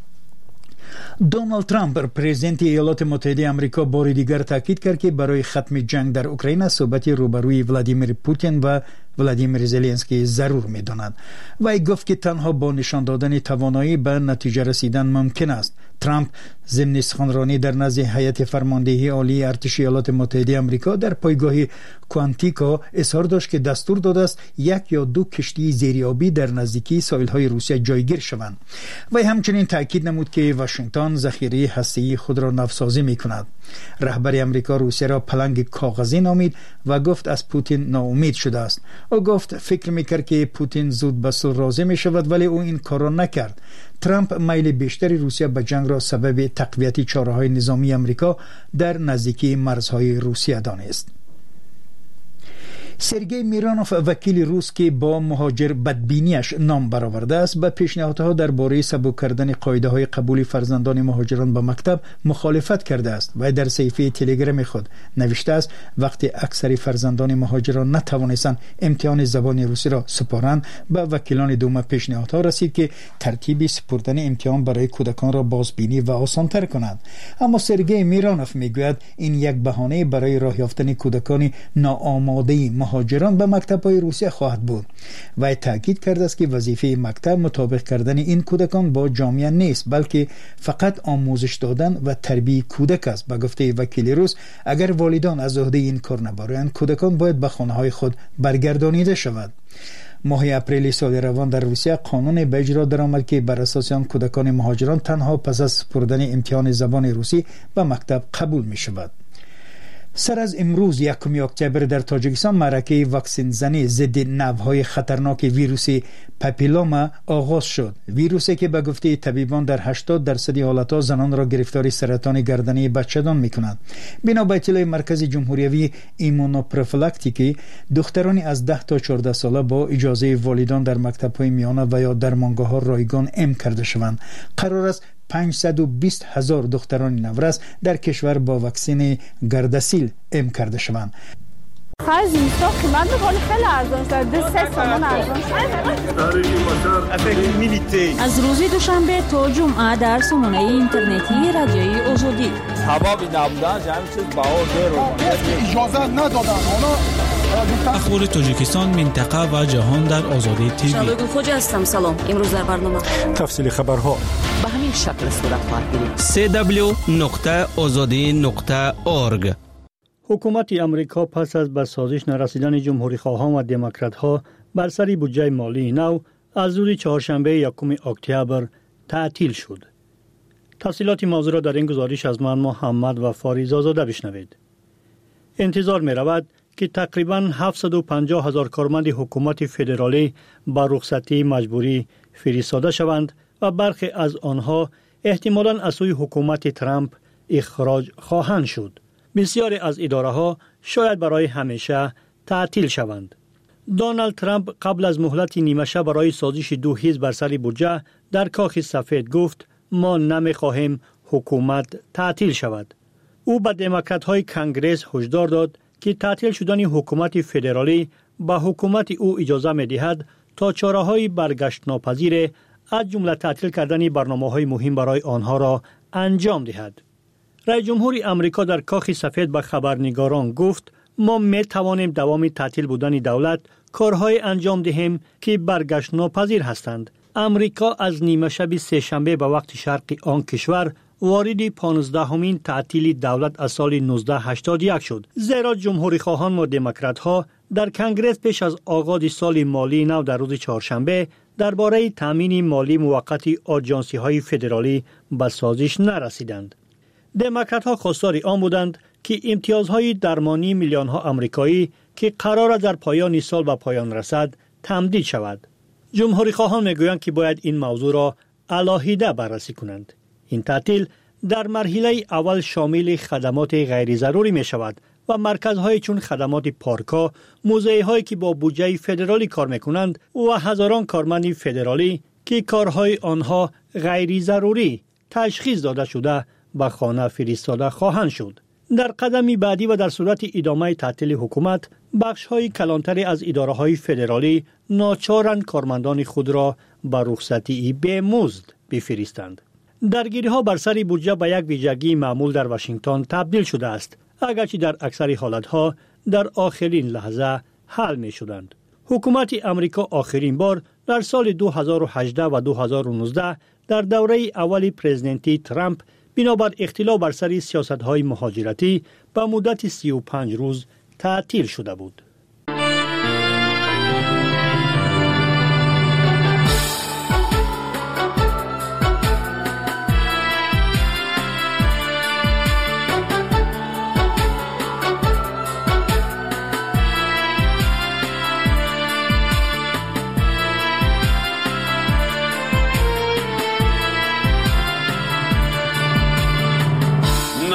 دونالد ترامپ پرزیدنت ایالات متحده آمریکا بار دیگر تاکید کرد که برای ختم جنگ در اوکراین صحبت روبروی ولادیمیر پوتین و ولادیمیر زلنسکی ضرور می‌داند. وی گفت که تنها با نشان دادن توانایی به نتیجه رسیدن ممکن است. ترامپ ضمن سخنرانی در نزد هیئت فرماندهی عالی ارتش ایالات متحده آمریکا در پایگاه کوانتیکا اظهار داشت که دستور داده است 1 یا 2 کشتی زیرآبی در نزدیکی ساحل‌های روسیه جایگیر شوند. وی همچنین تاکید نمود که واشنگتن ذخیره هسته‌ای خود را نوسازی می‌کند. رهبر آمریکا روسیه را پلنگ کاغذی نامید و گفت از پوتین ناامید شده است. او گفت فکر می‌کرد که پوتین زود به صلح راضی می‌شود ولی او این کار را نکرد. ترامپ میل بیشتری روسیه به جنگ را سبب تقویت چاره‌های نظامی آمریکا در نزدیکی مرزهای روسیه دانست. سرگئی میرانوف وکیل روس که با مهاجر بدبینیش نام برآورده است به پیشنهادها درباره سبک کردن قاعده های قبول فرزندان مهاجران به مکتب مخالفت کرده است و در صفحه تلگرام خود نوشته است وقتی اکثر فرزندان مهاجران نتوانستند امتحان زبان روسی را سپارند به وکیلان دوم پیشنهادها رسید که ترتیب سپردن امتحان برای کودکان را بازبینی و آسان‌تر کنند. اما سرگئی میرانوف میگوید این یک بهانه برای راه یافتن کودکان ناآماده مهاجران به مکتب‌های روسیه خواهد بود و تاکید کرده است که وظیفه مکتب مطابق کردن این کودکان با جامعه نیست بلکه فقط آموزش دادن و تربیت کودک است. به گفته وکیل روس اگر والدان از عهده این کار نبرند کودکان باید به خانه‌های خود برگردانیده شود. ماه اپریل سال روان در روسیه قانون به اجرا درآمد که بر اساس آن کودکان مهاجران تنها پس از سپردن امتحان زبان روسی به مکتب قبول می شود. سر از امروز 1 اکتبر در تاجیکستان معرکه واکسن زنی ضد نوع‌های خطرناک ویروس پاپیلوما آغاز شد. ویروسی که به گفته طبیبان در 80% حالت‌ها زنان را گرفتار سرطان گردنی بچه‌دان می‌کند. بنا به اطلاع مرکز جمهوری ایمونوپروفیلاکتیکی دخترانی از 10 تا 14 ساله با اجازه والدان در مکتب‌های میانه و یا درمانگاه‌ها رایگان ام کرده شوند. قرار است 520,000 دختران نورس در کشور با واکسن گارداسیل ام کرده شوند. خرج نیستا قیمت بخوری خیلی ارزان شد 3 تومان ارزان شد. از روز دوشنبه تا جمعه در سامانه اینترنتی رادیوی آزادی حبابی نبودن همین چیز باور اجازه ندادن اخبار تاجیکستان منطقه و جهان در آزادی تیوی. شادو خوج هستم. سلام. امروز در برنامه تفصیل خبرها به همین شکل صورت خواهد گرفت. www.azadi.org. حکومت امریکا پس از به سازش نرسیدن جمهوری خواهان و دموکرات ها بر سر بودجه مالی نو از روز چهارشنبه 1 اکتبر تعطیل شد. تفصیلات موضوع را در این گزارش از من محمد و فاریز آزاده بشنوید. انتظار می رود که تقریباً 750,000 کارمند حکومت فدرالی با رخصتی مجبوری فرستاده شوند و برخی از آنها احتمالاً از سوی حکومت ترامپ اخراج خواهند شد. بسیاری از اداره ها شاید برای همیشه تعطیل شوند. دونالد ترامپ قبل از مهلت نیمه شب برای سازش 2 حزب بر سر بودجه در کاخ سفید گفت ما نمی‌خواهیم حکومت تعطیل شود. او به دموکرات های کنگره هشدار داد که تعطیل شدن حکومت فدرالی به حکومت او اجازه می‌دهد تا چاره‌های برگشت ناپذیر از جمله تعطیل کردن برنامه‌های مهم برای آنها را انجام دهد. رئیس جمهور امریکا در کاخ سفید به خبرنگاران گفت ما می توانیم دوام تعطیل بودن دولت کارهای انجام دهیم که برگشت ناپذیر هستند. امریکا از نیمه شب سه شنبه به وقت شرقی آن کشور وارد 15مین تعطیل دولت از سال 1981 شد. زیرا جمهوری خواهان و دموکرات ها در کنگره پیش از آغاز سال مالی نو در روز چهارشنبه درباره تامین مالی موقت آژانسی های فدرالی به سازش نرسیدند. دموکرات ها خواستار آن بودند که امتیازهای درمانی میلیون ها آمریکایی که قرار است در پایان سال به پایان رسد تمدید شود. جمهوری خواهان میگویند که باید این موضوع را علاهیده بررسی کنند. این تعطیل در مرحله اول شامل خدمات غیر ضروری می شود و مرکزهای چون خدمات پارک‌ها، موزه‌هایی که با بودجه فدرالی کار می‌کنند و هزاران کارمند فدرالی که کارهای آنها غیر ضروری تشخیص داده شده به خانه فرستاده خواهند شد. در قدمی بعدی و در صورت ادامه تعطیل حکومت، بخش‌های کلانتری از اداره‌های فدرالی ناچارند کارمندان خود را به رخصتی بی‌مزد بفرستند. درگیری‌ها بر سر بودجه به یک ویژگی معمول در واشنگتن تبدیل شده است، اگرچه در اکثر حالتها در آخرین لحظه حل می‌شدند. حکومت امریکا آخرین بار در سال 2018 و 2019 در دوره اولی پرزیدنتی ترامپ بنابر اختلاف بر سر سیاست‌های مهاجرتی به مدت 35 روز تعطیل شده بود.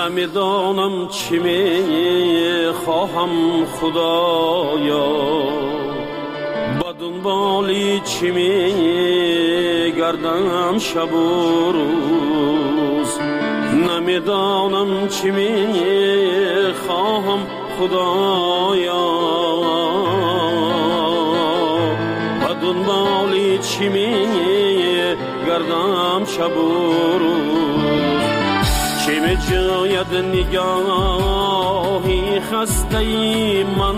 نمیدانم چی می خواهم خدایا با دنبالی چی می گردم شب و روز نمیدانم چی می خواهم خدایا با دنبالی چی می گردم شب و روز چی می جاید نگاهی خسته ای من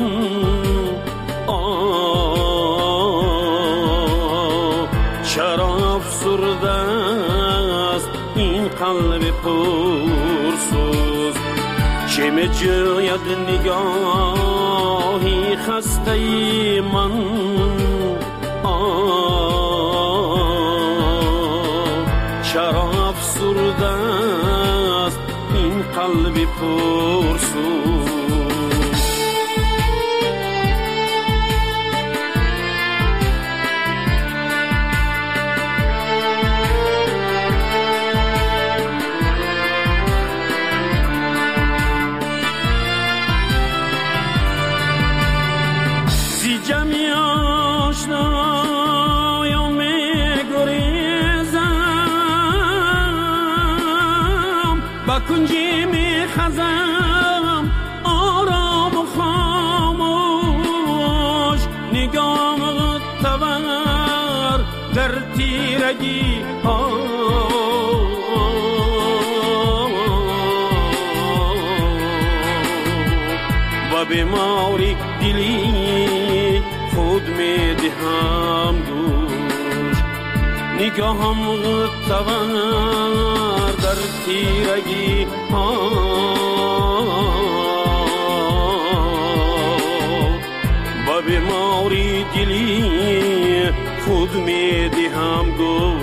چرا افسرده است این قلب پرسوز چه می جوید نگاهی خسته ای من چرا افسرده است این قلب پرسوز کنجی می خزم آرام و خاموش نگام تور در تیرگی ها و بیماری دلی خود می دهم دوش نگاهم تور در تیرگی با بیماری دلی خود می دهم گو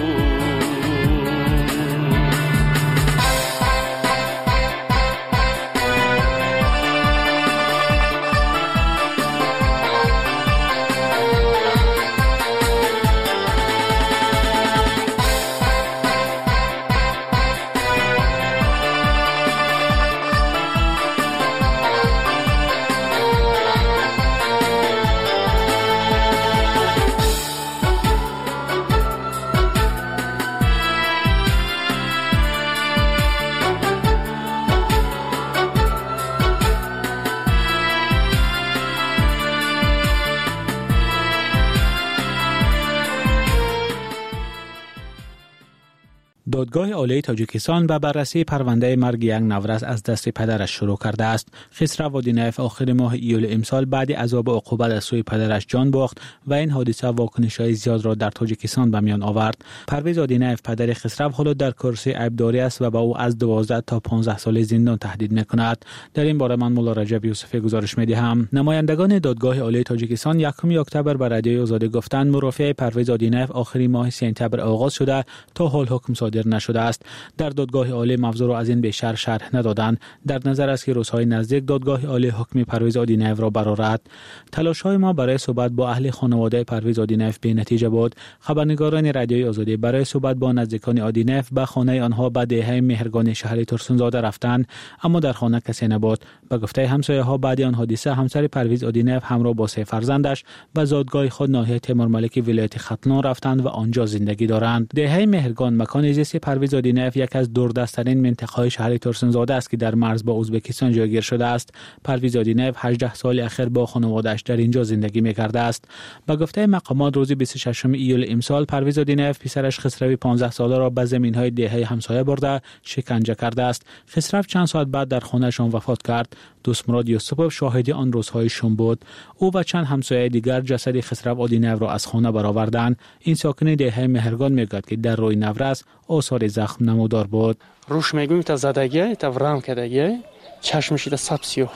دادگاه عالی تاجیکستان به بررسی پرونده مرگ یک نورس از دست پدرش شروع کرده است. خسرو ودینیف آخر ماه ایول امسال بعد عذاب و عقوبت از سوی پدرش جان باخت و این حادثه واکنش‌های زیاد را در تاجیکستان به میان آورد. پرویز ودینیف پدر خسرو حالا در کرسی عیبداری است و با او از 12 تا 15 سال زندان تهدید می‌کند. در این باره من مولا رجب یوسفی گزارش می‌دهم. نمایندگان دادگاه عالی تاجیکستان 1 اکتبر به رادیوی آزادی گفتند مرافعه پرویز ودینیف آخر ماه سپتامبر آغاز شده تا حال حکم صادر نشده است. در دادگاه عالی موضوع را از این بیشتر شرح ندادند. در نظر است که روزهای نزدیک دادگاه عالی حکم پرویز ودینیف را برآورد. تلاش‌های ما برای صحبت با اهل خانواده پرویز ودینیف بی نتیجه بود. خبرنگاران رادیوی آزادی برای صحبت با نزدیکان ودینیف به خانه آنها به دهه مهرگان شهر ترسونزاده رفتند، اما در خانه کسی نبود. به گفته همسایه‌ها بعد آن حادثه همسر پرویز ودینیف همراه با 3 فرزندش به زادگاه خود ناحیه تیمورملک ولایت ختلان رفتند و آنجا زندگی دارند. دهه مهرگان مکان زیست پرویز ودینیف یک از دوردست‌ترین منطقه‌های شهر ترسونزاده است که در مرز با ازبکستان جایگیر شده است. پرویز ودینیف 18 سال اخیر با خانواده‌اش در اینجا زندگی می‌کرده است. به گفته مقامات روز 26 ایول امسال پرویز ودینیف پسرش خسروی 15 ساله را به زمین‌های دهه همسایه برده شکنجه کرده است. خسرو چند ساعت بعد در خانه‌شان وفات کرد. دوست مراد یوسفوف شاهد آن روزهای شوم بود. او و چند همسایه دیگر جسد خسرو ودینیف را از خانه برآوردند. این ساکن دهه مهرگان میگوید که در روی نورس آثار زخم نمودار بود. روش میگویم تا زدگی تا ورم کردگی چشمش تا سبسیو.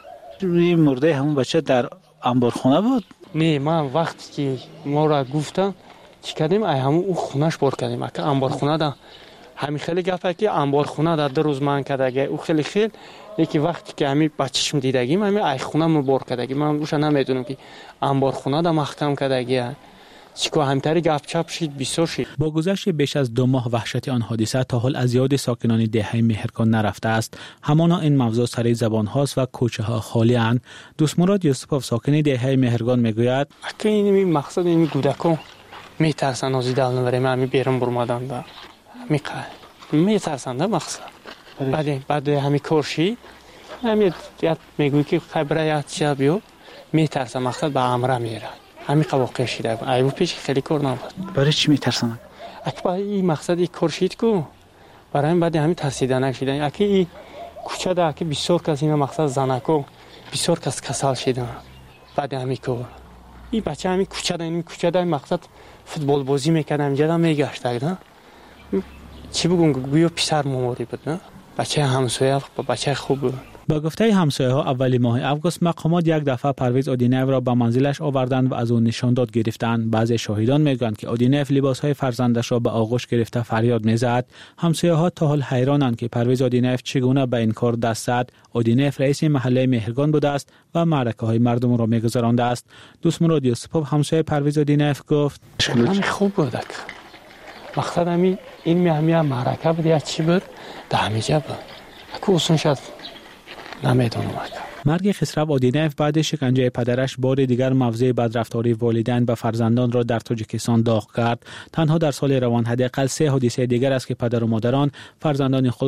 روی مرده همون بچه در انبارخانه بود؟ نه، من وقتی که ما را گفتم چی کردیم همون او خونش بار کردیم که انبارخانه ده همین خیلی گفته که انبارخانه در 2 روز من کردگی او خیلی یکی وقتی که همین بچه‌شم دیدگیم همین ای خونه مو بار کردگی من روش نمیدونم که انبارخانه ده محکم کردگی چیکو همتری گپ چپ شید بسیار شید. با گذشت بیش از 2 ماه وحشت آن حادثه تا حال از یاد ساکنان دهه مهرگان نرفته است. همانا این موضوع سر زبان هاست و کوچه ها خالی اند. دوست مراد یوسفوف ساکن دهه مهرگان میگوید که این مقصد این کودکان میترسن از دلنوری من بیرون برمادن دا میترسن دا مقصد بعد همین کارشی همین میگوی که خبره یاد چه بیو میترسن مقصد به امره میره همین واقع شده ایو پیش خیلی کار نبود. برای چی میترسن؟ اگه این مقصد این کارشید کو برای بعد همین ترسیده نشدن. اگه این کوچه ده که بسیار کس این مقصد زنکو بسیار کس کسال شدن بعد همین کار این بچه همین کوچه ده مقصد فوتبال بازی میکرد همینجا ده میگشت نه چی بگون گویا پسر مماری بود نه بچه همسایه بچه خوب بود. با گفته همسایه ها اولی ماه اوگوست مقامات یک دفعه پرویز اودینیف را به منزلش آوردند و از او نشانداد گرفتند. بعضی شاهدان میگویند که اودینیف لباس های فرزندش را به آغوش گرفته فریاد میزد. همسایه ها تا حال حیرانند که پرویز اودینیف چگونه به این کار دست زد. اودینیف رئیس محله مهرگان بوده است و معرکه های مردم را میگذرانده است. دوست مراد یوسفوف همسایه پرویز اودینیف گفت همین خوب بود مقصد همین این همین معرکه بود یا چی بود دهمیجه بود اکو اصلا شد نمیدونم. مرگ خسرو اودینیف بعد شکنجه پدرش بار دیگر موضع بدرفتاری والدین به فرزندان را در تاجیکستان داغ کرد. تنها در سال روان حداقل 3 حادثه دیگر است که پدر و مادران فرزندان خود